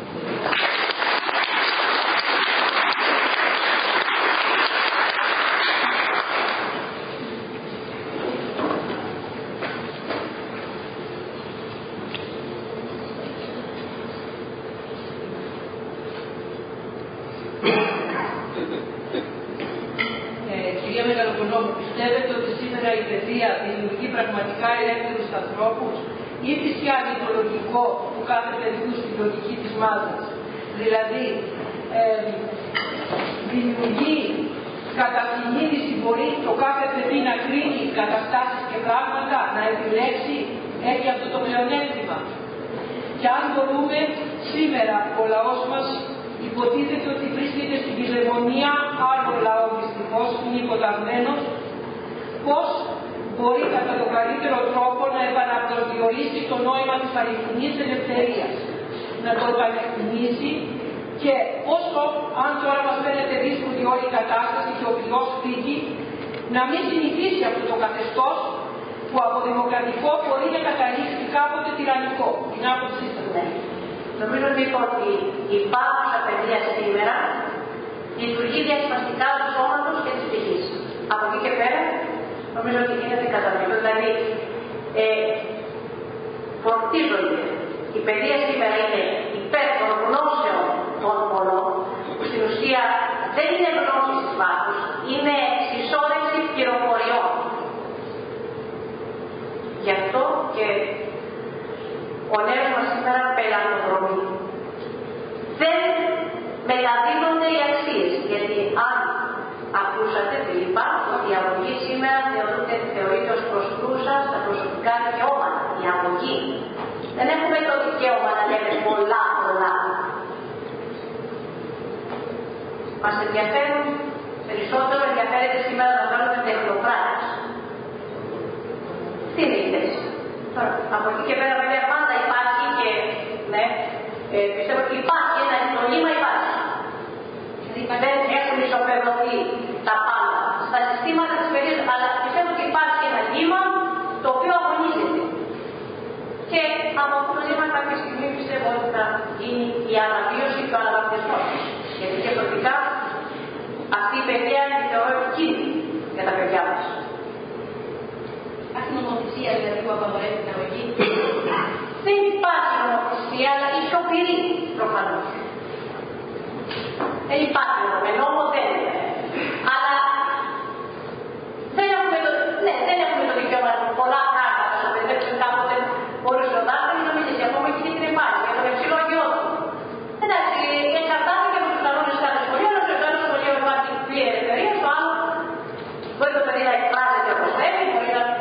Κυρία Μεγαλοπολόμου, πιστεύετε ότι σήμερα η παιδεία δημιουργεί πραγματικά ελεύθερους ανθρώπους ή φυσικά μυθολογικό του κάθε παιδιού στη λογική της μάζας? Δηλαδή, ε, δημιουργεί κατά συνείδηση, μπορεί το κάθε παιδί να κρίνει καταστάσεις και πράγματα, να επιλέξει, έχει αυτό το πλεονέκτημα. Και αν μπορούμε, σήμερα ο λαός μας υποτίθεται ότι βρίσκεται στην κυδαιμονία, άλλο λαό δυστυχώς είναι υποταγμένος, πώς μπορεί κατά τον καλύτερο τρόπο να επαναπροσδιορίσει το νόημα της αληθινής ελευθερίας, να το επανεκτιμήσει και όσο, αν τώρα μας φαίνεται δύσκολη όλη η κατάσταση και ο πυρός φύγει, να μην συνηθίσει αυτό το καθεστώς που από δημοκρατικό μπορεί να καταλήξει κάποτε τυραννικό. Την άποψή σας. Ναι. Νομίζω λοιπόν ότι η υπάρχουσα παιδεία σήμερα λειτουργεί διασπαστικά του σώματος και της ψυχής. Από εκεί και πέρα νομίζω ότι γίνεται κατανοητό. Δηλαδή, ε, φορτίζονται. Η παιδεία σήμερα είναι υπέρ των γνώσεων των πολλών, που στην ουσία δεν είναι γνώση της βάθους, είναι συσσόρευση πληροφοριών. Γι' αυτό και ο νέος μας σήμερα πελατοδρομεί. Δεν μεταδίδονται οι αξίες, γιατί αν ακούσατε Φιλίππα, ότι η αγωγή σήμερα θεωρείται, θεωρείται ως προσκρούσα στα προσωπικά δικαιώματα. Η αγωγή. Δεν έχουμε το δικαίωμα να λέμε πολλά πολλά. Μας ενδιαφέρουν, περισσότερο ενδιαφέρεται σήμερα να κάνουμε τεχνοκράτες. Τι είναι η θέση? Τώρα, από εκεί και πέρα βέβαια πάντα υπάρχει και, ναι, ε, πιστεύω ότι υπάρχει ένα νόημα, υπάρχει. Δεν έχουν ισοπεδωθεί τα πάντα στα συστήματα της περίοδου, αλλά πιστεύω ότι υπάρχει ένα κύμα το οποίο αγωνίζεται. Και από αυτό το κύμα κάποια στιγμή πιστεύω ότι θα γίνει η αναβίωση και ο αναβαπτισμός. Γιατί και προσωπικά αυτή η παιδεία είναι θεωρώ επικίνδυνη για τα παιδιά μας. Υπάρχει νομοθεσία δηλαδή που απαγορεύει την αγωγή? Δεν υπάρχει νομοθεσία, αλλά η σιωπηρή προφανώς. Δεν υπάρχει νομοθεσία, νόμο δεν είναι. Αλλά δεν έχουμε το, ναι, δεν έχουμε το δικαίωμα να πολλά πράγματα να παιδεύσουν κάποτε χωρίς ο δάσκαλος να μιλήσει. Ακόμα και την επάρκεια, για τον υψηλό γιο του. Εντάξει, εξαρτάται και από τους κανόνες κάθε σχολείο, αλλά στο ένα σχολείο υπάρχει πλήρη ελευθερία, στο άλλο μπορεί το παιδί να εκφράζεται όπως θέλει, μπορεί να.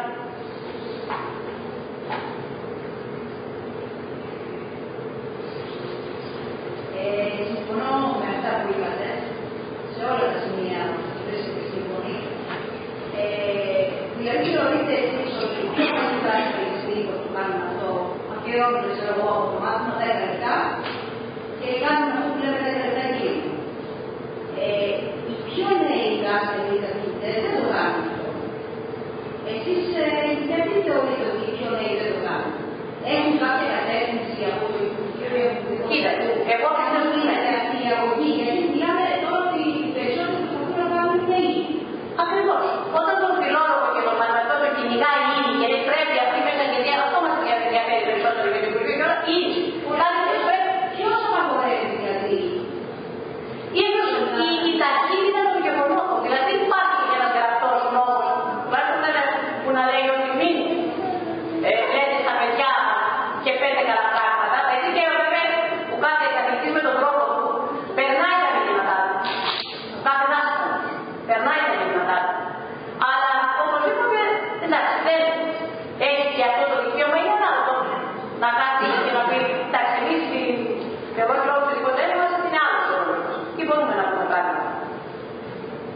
Ε, συμφωνώ με αυτά που είπατε, σε όλα τα σημεία που βρίσκεται σύμφωνοι. Ε, δηλαδή θεωρείτε εσείς ότι πιο πολύ δάσκαλοι δίκως που κάνουν αυτό, αφιερώνονται σε εγώ από το μάθημα δέκα λεπτά και κάνουν αυτό που λέμε δέκα λεπτά εκεί. Ε, οι πιο νέοι δάσκαλοι ή καθηγητές δεν το κάνουν αυτό. Εσείς ε, γιατί θεωρείτε ότι οι πιο νέοι δεν το κάνουν? Έχουν κάποια κατεύθυνση από το Υπουργείο Εμπορικών? Κοίταξε, εγώ δεν γίνεται αυτή η αγωγή, γιατί μιλάμε τώρα ότι οι περισσότεροι προσπαθούν να κάνουν νέοι. Ακριβώς. Όταν τον φιλόλογο και τον μαθηματικό τον κυνηγάει η ίνη, γιατί πρέπει αυτή μέσα και δια, αυτό μας ενδιαφέρει περισσότερο για το Υπουργείο και όλα, η ίνη. Που κάνει και πρέπει. Ποιος απαγορεύει δηλαδή? Ίσως η, η ταχύτητα των γεγονότων. Δηλαδή υπάρχει και ένας γραπτός νόμος, τουλάχιστον ένα που να λέει ότι μην ε, λέτε στα παιδιά και πέντε καλά πράγματα. Έτσι και βέβαια που κάθε καθηγητής με τον τρόπο του περνάει τα μηνύματά του. Κάθε δάσκαλος περνάει τα μηνύματά του. Αλλά οπωσδήποτε, εντάξει, δεν έχει και αυτό το δικαίωμα, είναι ένα άλλο να κάτσει και να πει, εντάξει, εμείς εγώ και όλους τους δικοτέρους μας είναι άλλος ο ρόλος μας. Τι μπορούμε να πούμε πράγματα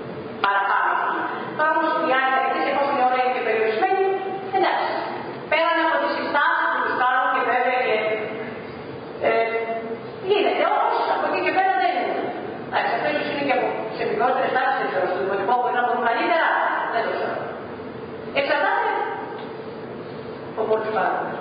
παραπάνω. Τώρα όμως οι άλλοι καθηγητές, εφόσον η ώρα είναι και περιορισμένη, εντάξει, πέρα πολύ παράδειγμα.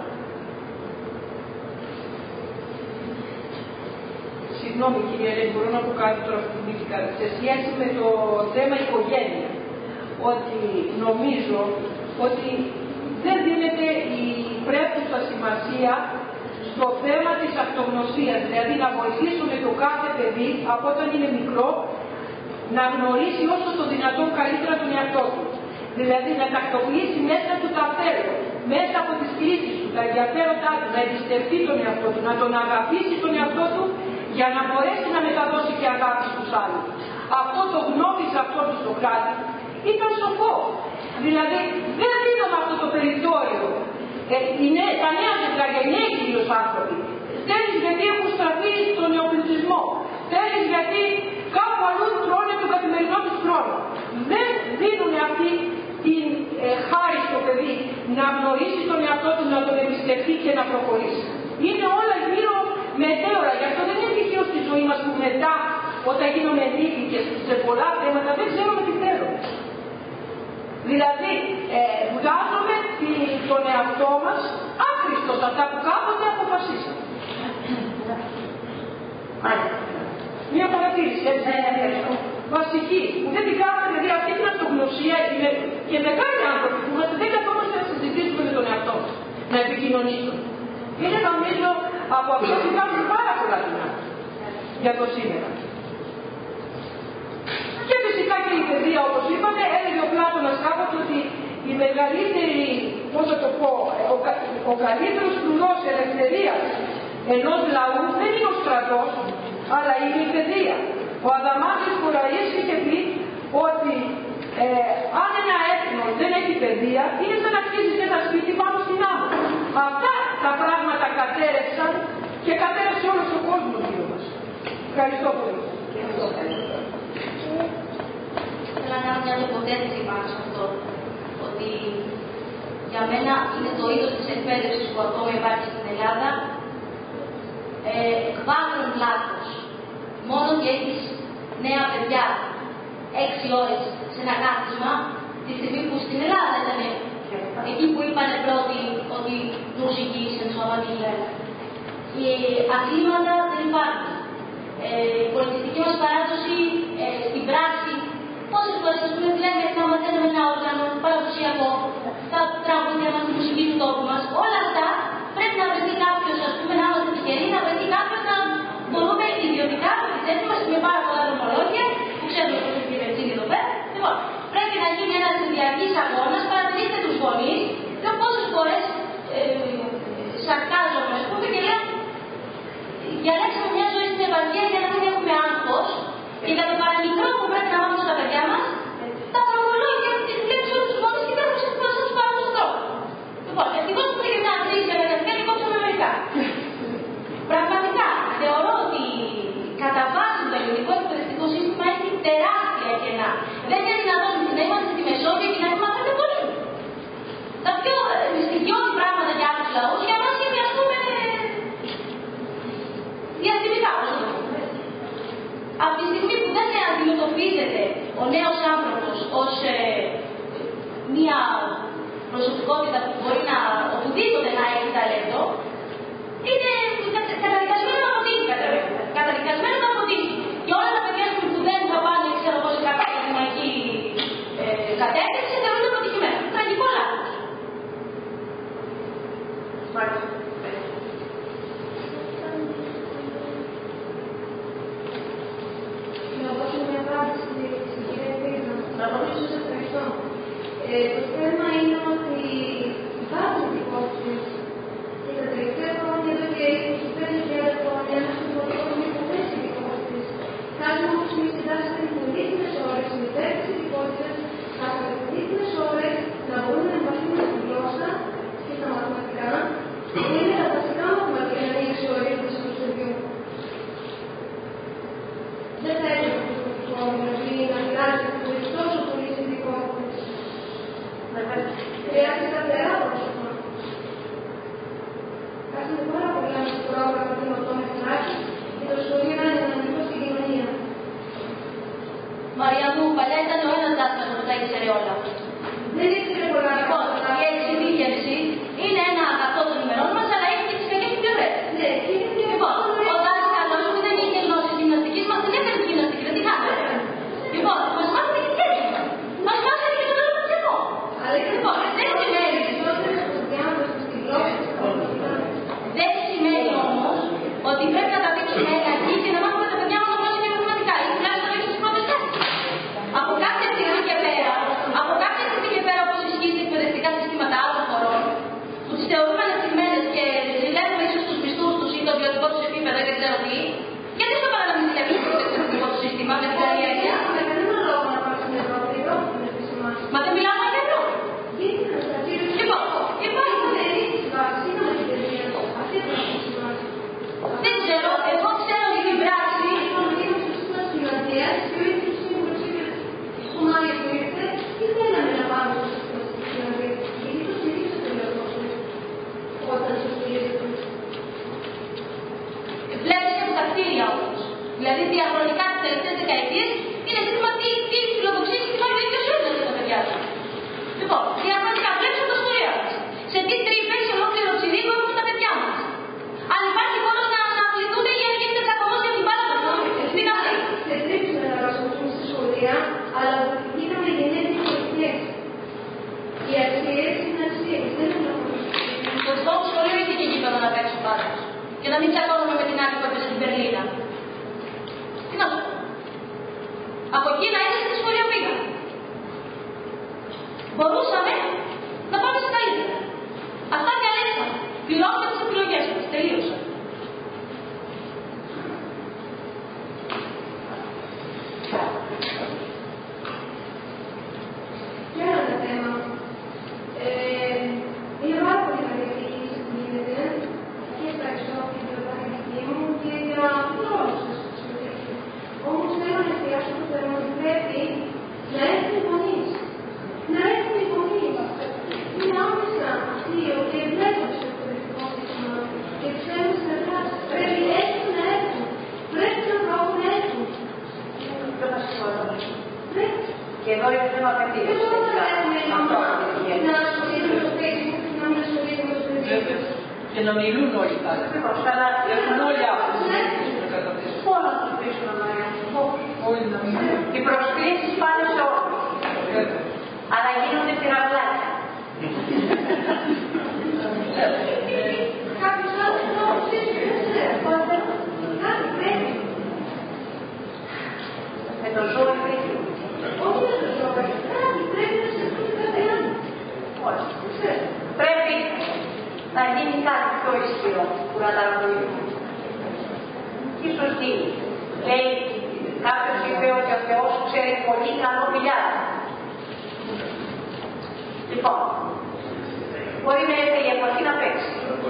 Συγγνώμη κύριε Ελένη, μπορώ να πω κάτι τώρα που θυμήθηκα σε σχέση με το θέμα οικογένεια. Ότι νομίζω ότι δεν δίνεται η πρέπουσα σημασία στο θέμα της αυτογνωσίας, δηλαδή να βοηθήσουμε το κάθε παιδί από όταν είναι μικρό να γνωρίσει όσο το δυνατόν καλύτερα τον εαυτό του. Δηλαδή να τακτοποιήσει μέσα του τα θέλω, μέσα από τις κρίσεις του, τα ενδιαφέροντά του, να εμπιστευτεί τον εαυτό του, να τον αγαπήσει τον εαυτό του για να μπορέσει να μεταδώσει και αγάπη στους άλλους. Αυτό το γνώρισε αυτό του Σοκράτη ήταν σοφό. Δηλαδή δεν δίνουμε αυτό το περιθώριο. Ε, είναι, τα νέα ζευγάρια, οι νέοι κυρίως άνθρωποι. Θέλεις γιατί έχουν στραφεί στον νεοπλουτισμό. Θέλεις γιατί κάπου αλλού τρώνε τον καθημερινό τους χρόνο. Δεν δίνουν αυτή την ε, χάρη στο παιδί να γνωρίσει τον εαυτό του, να τον εμπιστευτεί και να προχωρήσει. Είναι όλα γύρω μετέωρα. Γι' αυτό δεν είναι τυχαίο στη ζωή μας που μετά, όταν γίνομαι ενήλικες σε πολλά θέματα, δεν ξέρουμε τι θέλουμε. Δηλαδή, ε, βγάζουμε τον εαυτό μας άχρηστος αυτά που κάποτε αποφασίσαμε. Μια παρατήρηση, έτσι, βασική, που δεν την κάνουμε, δηλαδή αυτή την αυτογνωσία και μεγάλοι άνθρωποι που είμαστε δεν καθόμαστε να συζητήσουμε με τον εαυτό μας, να επικοινωνήσουμε. Είναι νομίζω από αυτό που κάνουμε πάρα πολλά δουλειά για το σήμερα. Και φυσικά και η παιδεία, όπως είπαμε, έλεγε ο Πλάτωνας κάποτε ότι η μεγαλύτερη, πώς θα το πω, ο, ο καλύτερος φρουρός ελευθερίας ενός λαού δεν είναι ο στρατός, αλλά είναι η παιδεία. Ο Αδαμάντης Κουραής είχε πει ότι ε, αν ένα έθνος δεν έχει παιδεία, είναι σαν να χτίζεις ένα σπίτι πάνω στην άμμο. Αυτά τα πράγματα κατέρευσαν και κατέρευσε όλος ο κόσμος γύρω μας. Ευχαριστώ πολύ. Θέλω να κάνω μια τοποθέτηση πάνω σε αυτό, ότι για μένα είναι το είδος της εκπαίδευσης που ακόμα υπάρχει στην Ελλάδα ε, εκβάλλον λάθος. Μόνο και έχεις νέα παιδιά έξι ώρες σε ένα κάθισμα, τη στιγμή που στην Ελλάδα ήταν εκεί που είπανε πρώτοι ότι μουσική, σενσουαλική. Οι αθλήματα δεν υπάρχουν. Ε, η πολιτιστική μας παράδοση ε, στην πράξη, πόσες φορές ας πούμε λέμε να μαθαίνουμε ένα όργανο παραδοσιακό, τα τραγούδια μας, τη μουσική του τόπου μας, όλα αυτά πρέπει να βρεθεί κάποιος, ας πούμε, να είμαστε τυχεροί, να βρεθεί κάποιος να μπορούμε ιδιωτικά με τη θέση μας με πάρα πολλά δρομολόγια, που ξέρουμε πως είναι η Βερτζίνη εδώ πέρα. Λοιπόν, πρέπει να γίνει ένας διαρκής αγώνας, παρατηρήστε τους γονείς, και πόσες φορές ε, σαρκάζομαι, ας πούμε, και λέω διαλέξαμε μια ζωή στην επαρχία για να μην έχουμε άγχος και για το παραμικρό που πρέπει να μάθουμε στα παιδιά μας, τα δρομολόγια τις βλέπεις όλους τους γονείς και πρέπει να τους πάρουν στον τρόπο. Λοιπόν, ευτυχώς που πήγε μια κρίση για μεταφικά και κόψαμε μερικά. Πραγματικά, θεωρώ ότι κατά βάση το ελληνικό εκπαιδευτικό σύστημα έχει τεράστια κενά. Δεν είναι δυνατόν να είμαστε στη Μεσόγειο και να μην μαθαίνουμε πολύ. Τα πιο μυστικιώδη πράγματα για άλλους λαούς, για μας είναι, ας πούμε, διαστημικά, όπως το πούμε. Από τη στιγμή που δεν αντιμετωπίζεται ο νέος άνθρωπος ως ε, μία προσωπικότητα που μπορεί να οπουδήποτε να έχει ταλέντο, είναι καταδικασμένο να αποτύχει, καταδικασμένο να αποτύχει. Και όλα τα παιδιά που δεν θα πάνε, ξέρω εγώ, σε κάποια ακαδημαϊκή ε, κατεύθυνση, θεωρούνται αποτυχημένα. Τραγικό λάθος. Μάλιστα. Να δώσω μια απάντηση στην κυρία Πίνα. Να ρωτήσω σε ευχαριστώ. Το θέμα είναι ότι υπάρχουν υπόψεις και τα τελευταία χρόνια, εδώ και είκοσι πέντε χιλιάδες χρόνια, ένας υποτικός με πολλές ειδικότητες. Κάνουμε όμως εμείς συντάσσουμε πολύτιμες ώρες, μητέρες ειδικότητες, από πολύτιμες ώρες να μπορούμε να εμβαθύνουμε στη γλώσσα και στα μαθηματικά, που είναι τα βασικά μαθηματικά, να είναι αξιορρύπτωση του παιδιού. Δεν θα έπρεπε το προσωπικό, δηλαδή να μοιράζεται χωρίς τόσο πολλές ειδικότητες. Χρειάζεται σταθερά πρόσωπα. Κάθονται πάρα πολλά με το πρόγραμμα δημοτών εκφράσεων και το σχολείο να είναι δυναμικό στην κοινωνία. Μαρία μου, παλιά ήταν ο ένας δάσκαλος που τα ήξερε όλα. Δεν ήξερε πολλά. Λοιπόν, η εξειδίκευση είναι ένα θεωρούμε ανεπτυγμένες και ζηλεύουμε ίσως τους μισθούς τους ή το βιωτικό τους επίπεδο ή δεν ξέρω τι, γιατί στο παρά να μην ζηλεύουμε το εξωτερικό του σύστημα με την αλληλεγγύη. Μα δεν μιλάμε για ευρώ. Λοιπόν, υπάρχει. Δεν ξέρω, εγώ ξέρω για την πράξη. Βλέπεις και από τα κτίρια όμως. Δηλαδή διαχρονικά τις τελευταίες δεκαετίες είναι ζήτημα τι, τι φιλοδοξίες και τι βάλει δικαιοσύνη για τα παιδιά του. Λοιπόν, διαχρονικά βλέπεις τα σχολεία μας. Σε τι τρύπες ολόκληρο ψηρίκο έχουμε τα παιδιά μας. Αν υπάρχει χώρος να αθληθούν ή αν γίνεται κακομός για την μπάλα του στην Αθήνα. Σε τρύπες να αναγνώσουμε στη σχολεία, αλλά γίναμε γενναίες πολιτικές. Οι αξίες είναι αξίες, δεν είναι να προσφέρουν. Το δικό μου σχολείο είχε και γήπεδο να παίξω πάντα. Για να μην τσακώνουμε με την άλλη που έπαιζε στην Μπερλίνα. Τι να σου πω. Από εκεί να είναι στη σχολεία πήγα. Μπορούσαμε να πάμε σε καλύτερα. Αυτά διαλέξαμε. Πληρώσαμε τις επιλογές μας. Τελείωσα. Και ένα θέμα. Ε, είναι πάρα πολύ καλή αφήγηση που γίνεται και στα εξώφυλλα του πανεπιστήμιου και για όλους τους συμμετέχει. Όμως θέλω να εστιάσω το θέμα ότι πρέπει να έρθουν οι γονείς. Να έρθουν οι γονείς. Είναι άμεσα αυτοί οι οποίοι βλέπουν στο εκπαιδευτικό σύστημα και ξέρουν συνεργάσεις. Πρέπει έτσι να έρθουν. Πρέπει να μπορούν να έρθουν. Πιο βασικό εδώ. Πρέπει. Και εδώ είναι θέμα παιδείας. Δεν μπορούμε να έχουμε να ασχολείται με το Facebook και να μην ασχολείται με το παιδί. Και να μιλούν όλοι τα άλλα. Ακριβώς, αλλά έχουν όλοι άποψη να καταθέσουν. πώς να τους πείσουν να μάθουν. Όλοι να μιλούν. Οι προσκλήσεις πάνε σε όλους. Αλλά γίνονται πυραυλάκια. Κάποιος άλλος νόμος ίσως δεν ξέρω. Κάτι πρέπει. Με το ζώο ίδιο. Όχι με το ζώο. Κάτι πρέπει να σκεφτούν κάτι άλλο. Όχι. Πρέπει να γίνει κάτι πιο ισχυρό που να τα αρμονίζουν. Ίσως τι. Λέει, κάποιος είπε ότι ο Θεός ξέρει πολύ καλό μιλιάδι. Λοιπόν, μπορεί να έρθει η εποχή να παίξει.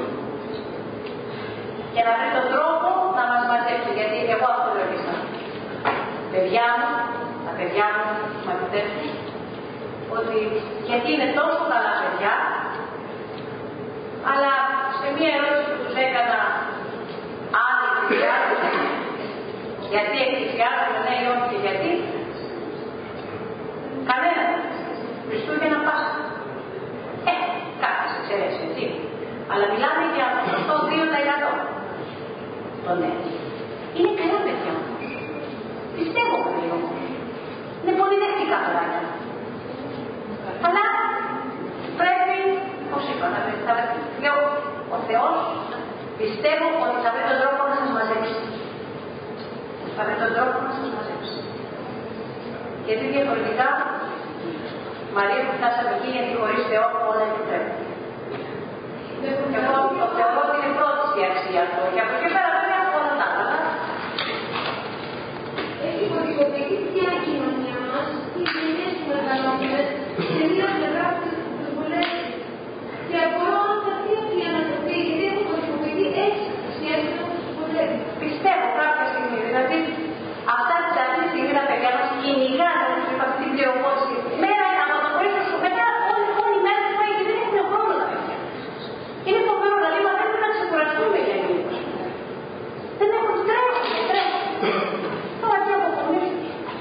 Και να βρει τον τρόπο να μας μαζέψει. Γιατί εγώ αυτό δεν πίστευα. Παιδιά μου, τα παιδιά μου, τους μαθητές μου, ότι γιατί είναι τόσο καλά παιδιά, αλλά σε μία ερώτηση που τους έκανα, αν εκκλησιάζουν, γιατί εκκλησιάζουν, ναι ή όχι και γιατί, κανένα. Χριστούγεννα Πάσχα. Ε, κάποιες εξαιρέσεις, έτσι. Αλλά μιλάμε για ποσοστό δύο τοις εκατό. Το ναι. Είναι καλά παιδιά όμως. Πιστεύω πολύ όμως. Είναι πολύ δεκτικά παιδάκια. Αλλά πρέπει, όπως είπα, να λέω, ο Θεός πιστεύω ότι θα βρει τον τρόπο να σας μαζέψει. Θα βρει τον τρόπο να σας μαζέψει. Γιατί διαφορετικά, Μαρία που φτάσαμε εκεί, γιατί χωρίς Θεό όλα επιτρέπουν. Εγώ το θεωρώ ότι είναι πρώτη στη αξία αυτό. Και από εκεί πέρα βέβαια όλα τα άλλα. Έχει υποδικοποιηθεί πια η κοινωνία μας, οι γενιές που μεγαλώνουμε, σε μία πλευρά που τους βολεύει. Και απορώ αν θα πει αυτή η ανατροπή, γιατί έχουν υποδικοποιηθεί έτσι σχέση με τους βολεύει. Πιστεύω κάποια στιγμή, δηλαδή αυτά αυτή τη στιγμή τα παιδιά μας κυνηγάνε, όπως είπα, αυτή την πληροφόρηση. Μέρα από το πρωί σου μετά, όλη, όλη η μέρα του πάει και δεν έχουν χρόνο τα παιδιά. Είναι φοβερό, δηλαδή μαθαίνουμε να ξεκουραστούμε για λίγο. Δεν έχουν τρέχουν, τρέχουν. Τώρα και αποκομίζουν.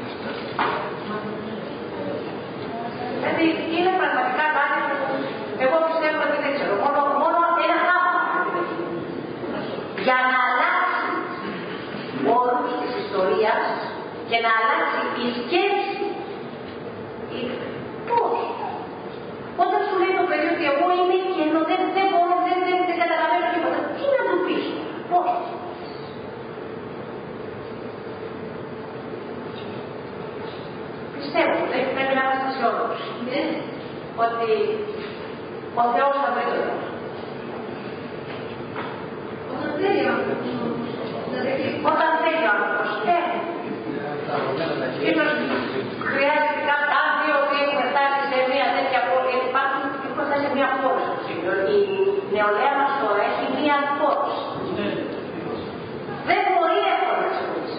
Δηλαδή είναι πραγματικά κάτι που εγώ πιστεύω ότι δεν ξέρω. Μόνο, μόνο ένα θαύμα για να αλλάξει όρους της ιστορίας και να αλλάξει η σκέψη. Πώς. Όταν σου λέει το παιδί ότι εγώ είμαι και ενώ δεν, δεν μπορώ, δεν, δεν, δεν καταλαβαίνω τίποτα, τι να του πεις, πώς. Πιστεύω, δεν πρέπει να είμαστε αισιόδοξοι. Ναι. Ότι ο Θεός θα βρει τον τρόπο. μια αντιπόρωση. Δεν μπορεί εύκολα να ξεχωρίσει.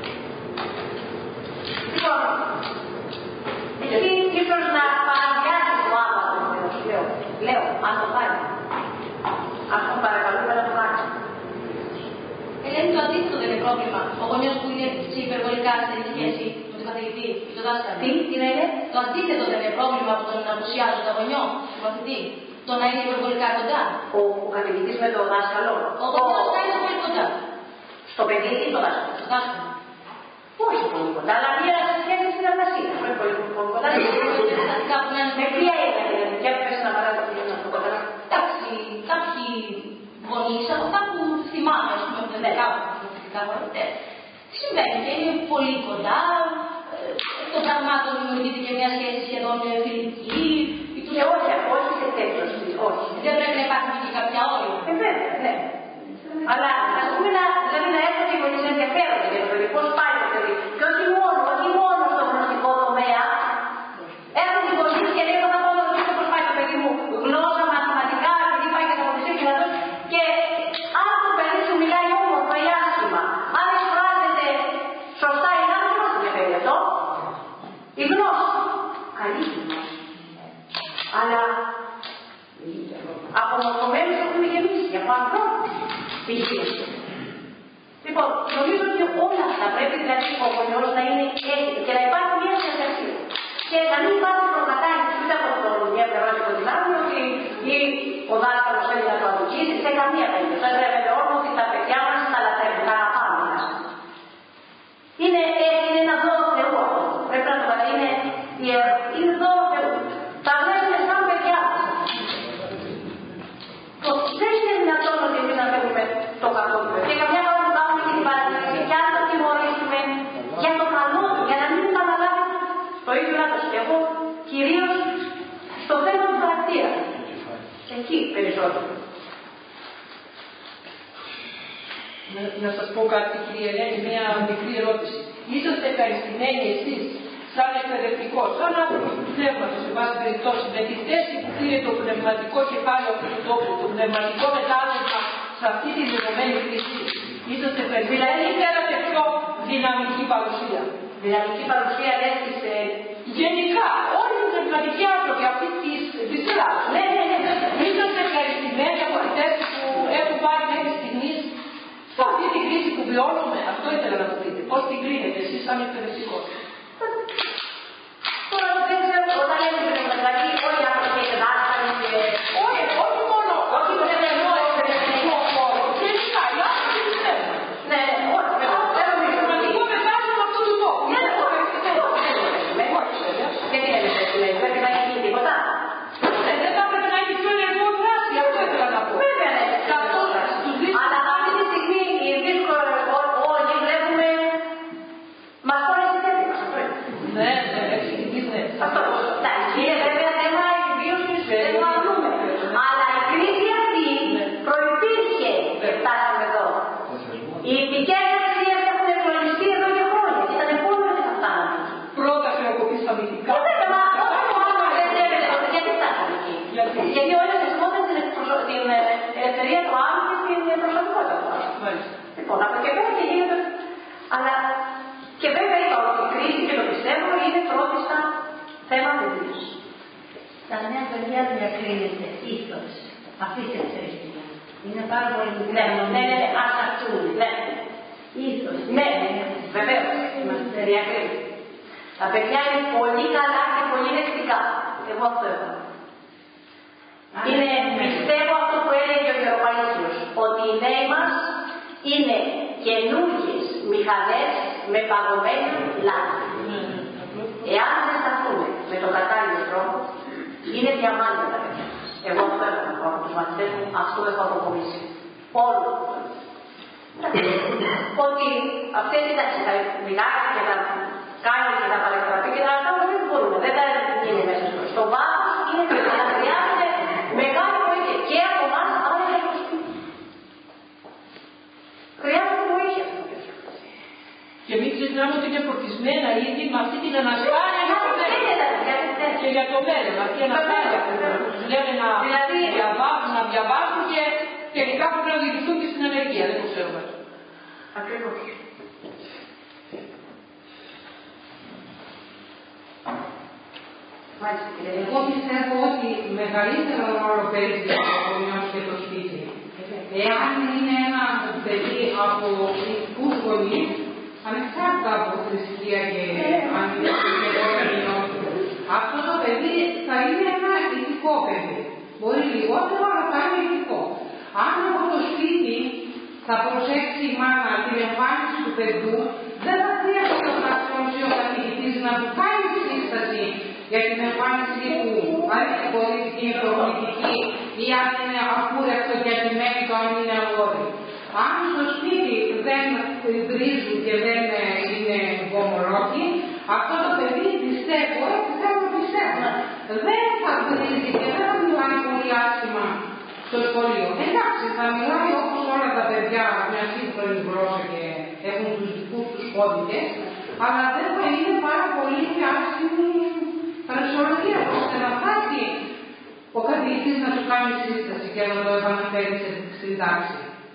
Λοιπόν, εκεί ίσως να παραβιάσει το άπατο, λέω, λέω, αν το κάνει. Αν τον παρακαλούμε να το κάνει. Ελένη, το αντίθετο δεν είναι πρόβλημα. Ο γονιός που είναι σε υπερβολικά σε σχέση με τον καθηγητή ή τον δάσκαλο. Τι, τι να είναι? Το αντίθετο δεν είναι πρόβλημα από τον απουσιάζοντα τα γονιό του μαθητή. Το να είναι υπερβολικά κοντά. Ο, ο καθηγητής με τον δάσκαλο. Ο γονιός να είναι πολύ κοντά. Στο παιδί ή στο δάσκαλο. Στο δάσκαλο. Όχι πολύ κοντά, αλλά μία σχέση συνεργασία. Όχι πολύ κοντά. Με ποια είναι δηλαδή, για πες ένα παράδειγμα να το καταλάβω. Εντάξει, κάποιοι γονείς από αυτά που θυμάμαι, ας πούμε, δεν κάπου φυσικά χωροτέ. Τι συμβαίνει, και είναι πολύ κοντά, των πραγμάτων δημιουργείται και μια σχέση σχεδόν φιλική. Και όχι, όχι σε τέτοιο στυλ, όχι. Δεν πρέπει να υπάρχουν και κάποια όρια. Ε, βέβαια, ναι. Αλλά ας πούμε να, δηλαδή να έχουν και οι γονείς ενδιαφέρονται για το παιδί, πώς πάει το παιδί. Και όχι μόνο, όχι μόνο στο γνωστικό τομέα. Έχουν οι γονείς και λέει, θα πάω να ρωτήσω πώς πάει το παιδί μου. Γλώσσα, μαθηματικά, επειδή πάει και θα αποφυσίσει και να δώσει. Και αν το παιδί σου μιλάει όμορφα ή άσχημα, αν εκφράζεται σωστά ή λάθος, δεν μας ενδιαφέρει αυτό. Η γνώση. Καλή γνώση. Αλλά απομορφωμένους έχουμε γεμίσει από ανθρώπους πηγές. Λοιπόν, νομίζω ότι όλα αυτά πρέπει δηλαδή ο γονιός να είναι έτοιμο και να υπάρχει μια συνεργασία. Και να μην υπάρχει προκατάληψη ούτε από τον μια πλευρά και από την άλλη ότι ή ο δάσκαλος θέλει να το αδικήσει σε καμία περίπτωση. Δεν πρέπει όλο ότι τα παιδιά μας τα λατρεύουν παραπάνω. Είναι, είναι ένα δώρο Θεού αυτό. Πρέπει να το καταλάβει. Είναι, είναι δώρο Θεού. Τα βλέπουμε σαν παιδιά μας. Δεν είναι δυνατόν ότι εμείς να θέλουμε το κακό του παιδιού. Και καμιά φορά που κάνουμε και την παρατηρήση και αν το τιμωρήσουμε για το καλό του, για να μην επαναλάβει το ίδιο λάθος. Και εγώ κυρίως στο θέμα του χαρακτήρα. Εκεί περισσότερο. Να, να σας πω κάτι, κυρία Ελένη, μια μικρή ερώτηση. Είσαστε ευχαριστημένοι εσείς, σαν εκπαιδευτικό, σαν άνθρωπος του πνεύματος, σε βάση περιπτώσει, με τη θέση που πήρε το πνευματικό κεφάλαιο αυτού του τόπου, το πνευματικό μετάδοσμα σε αυτή τη δεδομένη κρίση? Είσαστε ευχαριστημένοι ή θέλατε πιο δυναμική παρουσία? Δυναμική παρουσία έστησε. Γενικά, όλοι οι πνευματικοί άνθρωποι αυτή τη Ελλάδα. Ναι, ναι, ναι. Είσαστε ευχαριστημένοι από τη θέση που έχουν πάρει μέχρι στιγμής σε αυτή την κρίση που βιώνουμε? Αυτό ήθελα να μου πείτε. Πώς την κρίνετε εσείς σαν εκπαιδευτικός? Τώρα δεν ξέρω, όταν λέμε πνευματική, όλοι οι άνθρωποι είναι δάσκαλοι και. Όχι, όχι μόνο. Όχι το εννοώ εκπαιδευτικό χώρο. Γενικά, οι άνθρωποι του πνεύματος. Ναι, όχι, δεν νομίζω. Πνευματικό μετάσχημα αυτού του τόπου. Δεν είναι γιατί δεν είναι έτσι, πρέπει να έχει τίποτα. Δεν θα πρέπει να έχει πιο ενεργό δράση, αυτό ήθελα να πω. Βέβαια, ναι. Αλλά αυτή τη στιγμή οι δύσκολοι όλοι βλέπουμε μας χώρες στη θέση μας. Ναι, ναι, έτσι, ναι. Αυτό. Εντάξει, είναι βέβαια θέμα επιβίωσης, δεν το αρνούμε. Αλλά η κρίση αυτή προϋπήρχε και φτάσαμε εδώ. Οι ηθικές αξίες έχουν εκλογιστεί εδώ και χρόνια. Ήταν επόμενοι ότι θα φτάναμε. Πρώτα χρεοκοπής στα μυθικά. Γιατί φτάσαμε εκεί? Γιατί όλοι χρησιμοποιούν την ελευθερία του άλλου και την προσωπικότητα του άλλου. Λοιπόν, από εκεί πέρα και γίνεται. Αλλά και βέβαια είπα ότι η κρίση και το πιστεύω είναι πρώτιστα θέμα παιδείας. Τα νέα παιδιά διακρίνεται ήθος. Αφήστε εξαιρετικά. Είναι πάρα πολύ μικρά. Ναι, ναι, ναι, ας αρτούν. Ναι, ήθος. ναι, βεβαίως. Είμαστε διακρίνεται. Τα παιδιά είναι πολύ καλά και πολύ δεκτικά. Εγώ αυτό έχω. Είναι, πιστεύω αυτό που έλεγε ο Γεροπαΐσιος, ότι οι νέοι μας είναι καινούργιες μηχανές με παγωμένα λάθη. Εάν δεν σταθούμε με τον κατάλληλο τρόπο, είναι διαμάντια τα παιδιά. Εγώ αυτό έχω να πω από τους μαθητές μου, αυτό έχω αποκομίσει. Όλο. Ότι αυτές οι τάξεις θα μιλάει και θα κάνει και θα παρεκτραπεί και θα κάνουν δεν μπορούν. Δεν θα είναι μέσα στο. Στο βάθος είναι και θα χρειάζεται μεγάλη βοήθεια και από εμάς, αλλά και από το σπίτι. Χρειάζεται βοήθεια. Και μην ξεχνάμε ότι είναι φορτισμένα ήδη με αυτή την ανασφάλεια για το μέλλον. Και για το μέλλον, αυτή η ανασφάλεια που τους λένε να διαβάζουν, να διαβάζουν και τελικά που πρέπει να Ακριβώς. Μάλιστα, κύριε. Εγώ πιστεύω ότι μεγαλύτερο ρόλο παίζει ο νέος και το σπίτι. Εάν είναι ένα παιδί από ηθικούς γονείς, ανεξάρτητα από θρησκεία και αν είναι ηθικό ή αυτό το παιδί θα είναι ένα ηθικό παιδί. Μπορεί λιγότερο, αλλά θα είναι ηθικό. Αν από το σπίτι θα προσέξει η μάνα την εμφάνιση του παιδιού, δεν θα χρειάζεται να αξιώσει ο καθηγητής να του κάνει σύσταση για την εμφάνιση που αν είναι πολιτική ή προβλητική ή αν είναι ακούρευτο και αντιμένητο αν είναι αγόρι. Αν στο σπίτι δεν βρίζουν και δεν είναι βομολόγοι, αυτό το παιδί πιστεύω, έτσι θέλω να πιστεύω, δεν θα βρίζει και δεν θα μιλάει πολύ άσχημα στο σχολείο. Εντάξει, θα μιλάει όπως όλα τα παιδιά μια σύγχρονη γλώσσα και έχουν τους δικούς τους κώδικες, αλλά δεν θα είναι πάρα πολύ άσχημη φρασιολογία, ώστε να φτάσει ο καθηγητής να σου κάνει σύσταση και να το επαναφέρει στην τάξη.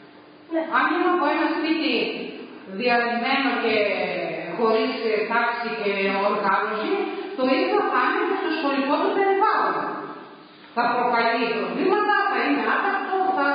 Αν είναι από ένα σπίτι διαλυμένο και χωρίς τάξη και οργάνωση, το ίδιο θα είναι και στο σχολικό του περιβάλλον. Θα προκαλεί προβλήματα, θα είναι άτακτο, θα...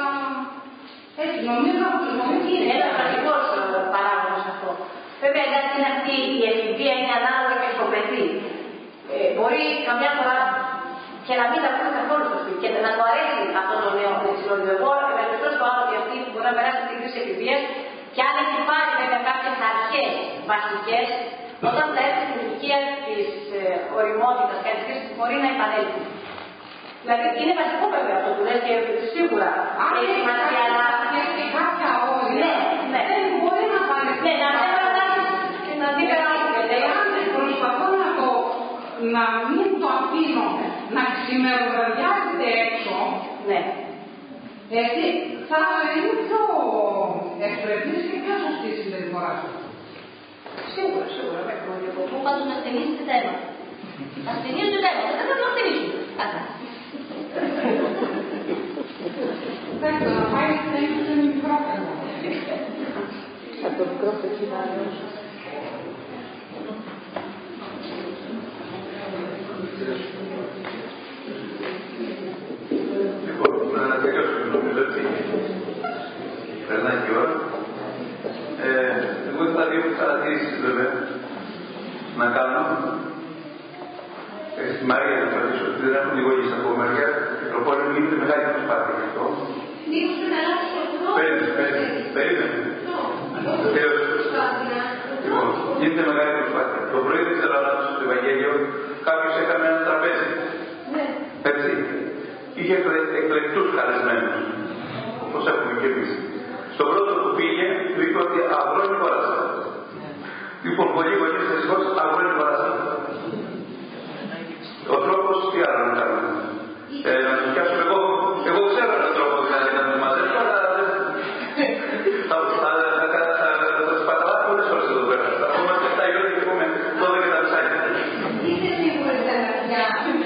Έτσι, νομίζω ότι είναι ένας βασικός παράγοντας αυτό. Βέβαια, γιατί είναι αυτή η εφηβεία είναι ανάλογα και στο παιδί. Ε, μπορεί καμιά φορά και να μην τα ακούσει καθόλου στο σπίτι και να του αρέσει αυτό το νέο πλαισιώδιο. Εγώ ευελπιστώ στο άλλο ότι αυτή που μπορεί να περάσει την κρίση εφηβείας και αν έχει πάρει βέβαια κάποιες αρχές βασικές, όταν θα έρθει στην ηλικία της ε, οριμότητας και της κρίσης μπορεί να επανέλθει. Δηλαδή είναι βασικό βέβαια αυτό που λες και σίγουρα έχει σημασία, αλλά και κάποια όρια. Ναι, ναι. Δεν μπορεί να παρελθεί. Ναι, να μην περάσει και να μην περάσει. Προσπαθώ να το να μην το αφήνω να ξημεροβραδιάζεται έξω. Ναι. Έτσι, θα είναι πιο ευπρεπής και πιο σωστή η συμπεριφορά σου. Σίγουρα, σίγουρα. Που πάντως να στενίζει το θέμα. Να στενίζει το θέμα, δεν θα το στενίζουν. Εντάξει, να πάει να στενίζει το μικρόφωνο. Από το μικρόφωνο κοινωνικό. Λοιπόν, να τελειώσουμε νομίζω ότι περνάει και η ώρα. Ε, εγώ θα δύο παρατηρήσεις βέβαια να κάνω. Ε, στη Μαρία να κρατήσω ότι δεν έχουν λίγο γης από μεριά. Το πόλεμο γίνεται μεγάλη προσπάθεια γι' αυτό. Περίμενε, περίμενε, περίμενε. Λοιπόν, γίνεται μεγάλη προσπάθεια. Το πρωί δεν ξέρω να στο Ευαγγέλιο κάποιος έκανε ένα τραπέζι. Έτσι. Είχε εκλεκτούς καλεσμένους, όπως έχουμε και εμείς. Στον πρώτο που πήγε, του είπε ότι αγρόνι κοράσα. Λοιπόν, πολλοί γονείς δυστυχώς αγρόνι κοράσα. Ο τρόπος τι άλλο να κάνουμε. Ε, να τους πιάσουμε εγώ. Εγώ ξέρω έναν τρόπο δηλαδή να τους μαζέψω, αλλά θα τους παταλάω πολλές φορές εδώ πέρα. Θα πούμε επτά η ώρα και πούμε δώδεκα τα μισάκια. Είστε σίγουροι ότι τα παιδιά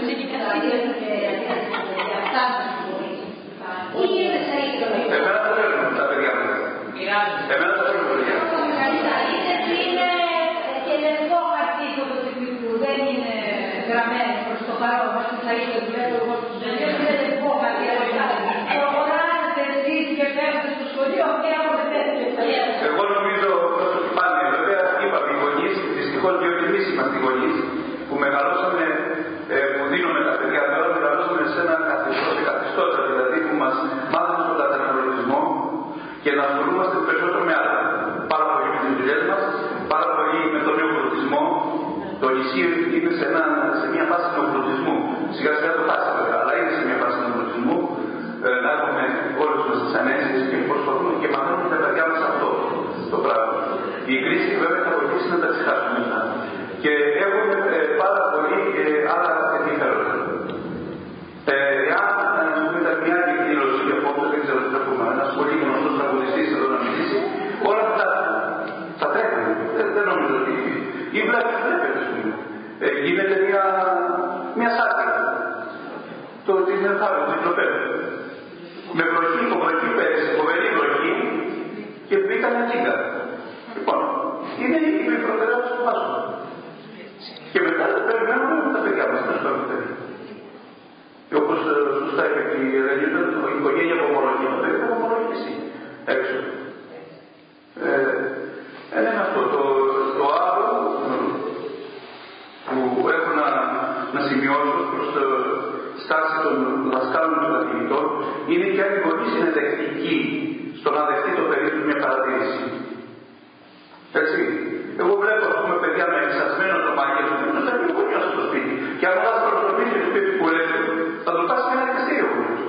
Εμένα τα φέρνουν τα παιδιά μου. Εμένα τα φέρνουν τα παιδιά μου. είναι και λευκό χαρτί το τυπικού, δεν είναι γραμμένο προς το παρόν, όπως θα είναι το βλέπω εγώ στους δουλειές, είναι λευκό χαρτί. Προχωράζετε εσείς και φέρνετε στο σχολείο και από τέτοιο. Εγώ νομίζω ότι πάνε, βέβαια είπαμε οι γονείς, δυστυχώς διότι εμείς είμαστε οι γονείς που μεγαλώσαμε, ε, που δίνουμε τα παιδιά τώρα, μεγαλώσαμε σε ένα καθεστώς, καθεστώτα δηλαδή που μας μάθαμε στον καταναλωτισμό και να ασχολούμαστε περισσότερο με άλλα. Πάρα πολύ με τις δουλειές μας, πάρα πολύ με τον νεοπλουτισμό. Το νησί είναι σε, ένα, σε μια φάση νεοπλουτισμού. Σιγά σιγά το χάσει βέβαια, αλλά είναι σε μια φάση νεοπλουτισμού. Ε, να έχουμε όλες μας τις ανέσεις και προσπαθούμε και μαθαίνουμε τα παιδιά μας αυτό το πράγμα. Η κρίση βέβαια θα βοηθήσει να τα ξεχάσουμε μετά. Και έχουμε ε, πάρα πολύ ε, άλλα ενδιαφέροντα. Εάν ήταν μια άλλη εκδήλωση για απόψε, δεν ξέρω τι θα πούμε, ένας πολύ γνωστός τραγουδιστής εδώ να μιλήσει, όλα αυτά θα τρέχουν. Δεν, δεν νομίζω ότι. Ή βλέπει, βλέπει, ας πούμε. Ε, γίνεται μια, μια σάτυρα. Το ότι είναι θάβο, το κυκλοπέδιο. Με βροχή, το βροχή πέρυσι, φοβερή βροχή και μπήκαν τζίγκα. σωστά είπε και η Ελένη, η οικογένεια που ομολογεί, το παιδί θα ομολογεί εσύ έξω. Ε, είναι αυτό. Το, το άλλο που έχω να, να σημειώσω προς το στάση των δασκάλων των καθηγητών είναι και αν οι γονείς είναι δεκτικοί στο να δεχτεί το παιδί του μια παρατήρηση. Έτσι. Εγώ βλέπω, ας πούμε, παιδιά με εξασμένο το μαγείο του, θα βγει ο γονιός στο σπίτι. Και αν ο δάσκαλος στο σπίτι του πει που λέει, θα το πάσει με ένα δικαστήριο ο γονιός.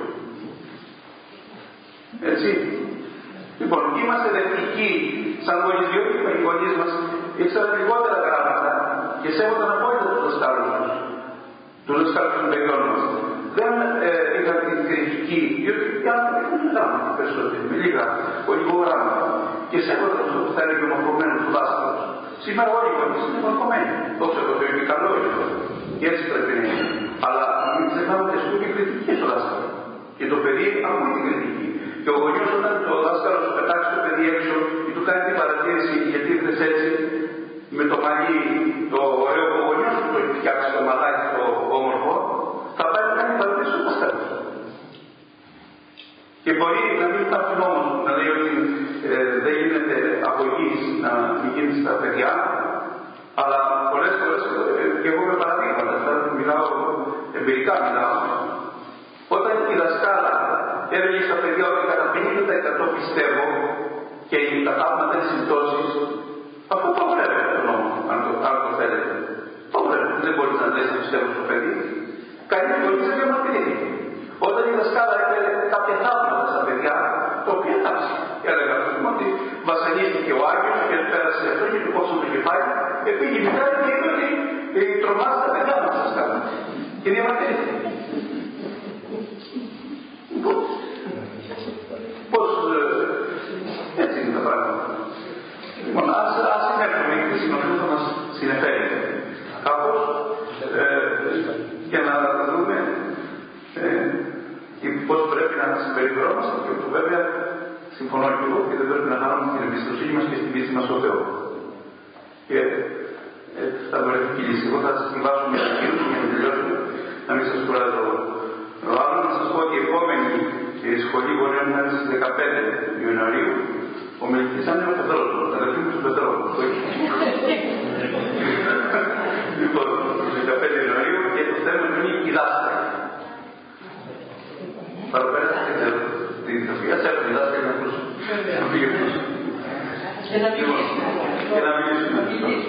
Έτσι. Λοιπόν, είμαστε δεκτικοί σαν γονείς, διότι οι γονείς μας ήξεραν λιγότερα γράμματα και σέβονταν απόλυτα τους δασκάλους τους, τους δασκάλους των παιδιών μας. Δεν ε, είχαν την κριτική, διότι οι άνθρωποι δεν είναι γράμματα περισσότεροι, με λίγα, λίγο γράμματα. Και σέβονταν αυτό που θα έλεγε ο μορφωμένος του δάσκαλος. Σήμερα όλοι οι γονείς είναι μορφωμένοι. Δόξα τω Θεώ, είναι καλό είναι αυτό. Και έτσι πρέπει να είναι. Αλλά μην ξεχνάμε ότι ασκούν και κριτική στο δάσκαλο. Και το παιδί ακούει την κριτική. Και ο γονιός όταν το δάσκαλο σου πετάξει το παιδί έξω ή του κάνει την παρατήρηση γιατί ήρθες έτσι με το μαλλί το ωραίο που ο γονιός του το έχει φτιάξει το μαλάκι το όμορφο, θα πάει να κάνει την παρατήρηση στο δάσκαλο. Και μπορεί να μην υπάρχει νόμος να λέει ότι ε, δεν γίνεται από γης να μην γίνει στα παιδιά, αλλά πολλές φορές ε, και εγώ με παραδείγματα, δηλαδή μιλάω εμπειρικά μιλάω. Όταν η δασκάλα έλεγε στα παιδιά ότι κατά πενήντα τοις εκατό πιστεύω και οι κατάματα της συμπτώσεις, αυτό το βλέπετε το νόμο, αν το, αν το θέλετε. Το βλέπετε, δεν μπορείς να λες να πιστεύω στο παιδί. Κανείς μπορεί να διαμαρτυρεί. Όταν η δασκάλα έφερε κάποια θαύματα στα παιδιά, το οποίο εντάξει, έλεγα πούμε ότι βασανίστηκε ο Άγιος και πέρασε αυτό και του κόψαν το κεφάλι, πήγε η μητέρα και είπε ότι τρομάζει τα παιδιά μας δασκάλα. Και διαμαρτυρήθηκε. Πώς, έτσι είναι τα πράγματα. Λοιπόν, ας, ας συνέχουμε, η κρίση νομίζω θα μας συνεφέρει κάπως ε, για να δούμε ε, πώς πρέπει να συμπεριφερόμαστε και που βέβαια συμφωνώ και εγώ και δεν πρέπει να χάνουμε την εμπιστοσύνη μας και στην πίστη μας στο Θεό. Και ε, θα βρεθεί λύση. Εγώ θα σας συμβάσω μια συγκίνηση για να τελειώσουμε, να μην σας κουράζω. Άλλο να σας πω ότι η επόμενη σχολή μπορεί να είναι στις δεκαπέντε Ιανουαρίου. Ο μιλητής θα είναι ο Πετρός, τα αδελφή μου του Πετρός. Λοιπόν, στις δεκαπέντε Ιανουαρίου και το θέμα είναι η δάσκαλη. Παραπέρα δεν ξέρω την τροφία, σε έχουν οι δάσκαλοι να ακούσουν. Και να μιλήσουμε.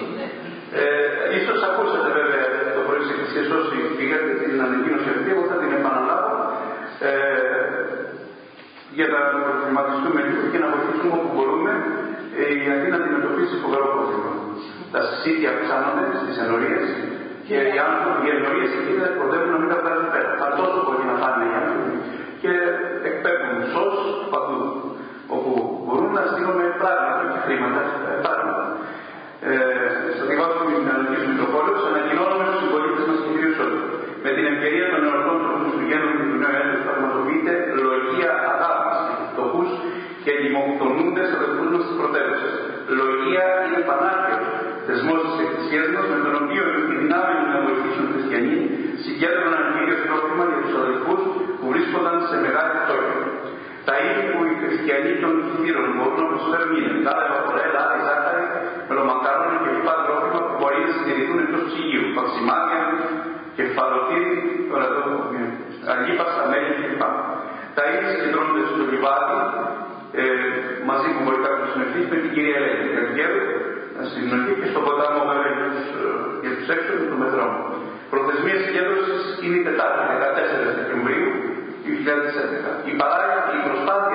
Ίσως ακούσατε βέβαια το πρωί στις εκκλησίες όσοι πήγατε την ανακοίνωση αυτή, εγώ θα την επαναλάβω ε, για να προβληματιστούμε λίγο και να βοηθήσουμε όπου μπορούμε ε, η Αθήνα να αντιμετωπίσει φοβερό πρόβλημα. Τα συσίτια αυξάνονται στις ενορίες και οι άνθρωποι, οι ενορίες εκεί δεν προτεύουν να μην τα βγάλουν πέρα. Θα τόσο πολύ να πάνε οι άνθρωποι και εκπέμπουν σως παντού. Όπου μπορούν να στείλουν πράγματα, όχι χρήματα, πράγματα. Ε, θα διαβάσω την Ελληνική του Μητροπόλεως, ανακοινώνουμε στους συμπολίτες μας και κυρίως όλοι. Με την ευκαιρία των εορτών των Χριστουγέννων και του Νέου Έτους πραγματοποιείται λογία αγάπης για τους φτωχούς και λιμοκτονούντες αδελφούς μας στις πρωτεύουσες. Λογία είναι πανάκιος θεσμός της Εκκλησίας μας, με τον οποίο οι δυνάμενοι να βοηθήσουν οι χριστιανοί συγκέντρωναν κυρίως πρόβλημα για τους αδελφούς που βρίσκονταν σε μεγάλη φτώχεια. Τα είδη που οι χριστιανοί των kythύρων μπορούν να προσφέρουν είναι γάλα, φορέ, λάδι, ζάχαρη, μελομακάρονα και λοιπά τρόφιμα που μπορεί να συντηρηθούν εκτός ψυγείου, παξιμάδια, κεφαλοτήρι, τώρα εδώ, αλίπαστα, μέλι κλπ. Τα είδη συγκεντρώνονται στο λιβάδι, ε, μαζί που μπορεί κάποιος να συνεχίσει με την κυρία Ελένη Καρδιέρου, στην αρχή και στον ποτάμο βέβαια για τους έξω και το μετρό. Προθεσμία συγκέντρωσης είναι η Τετάρτη, δεκατέσσερα Δεκεμβρίου δύο χιλιάδες έντεκα. Η παράλληλη προσπάθεια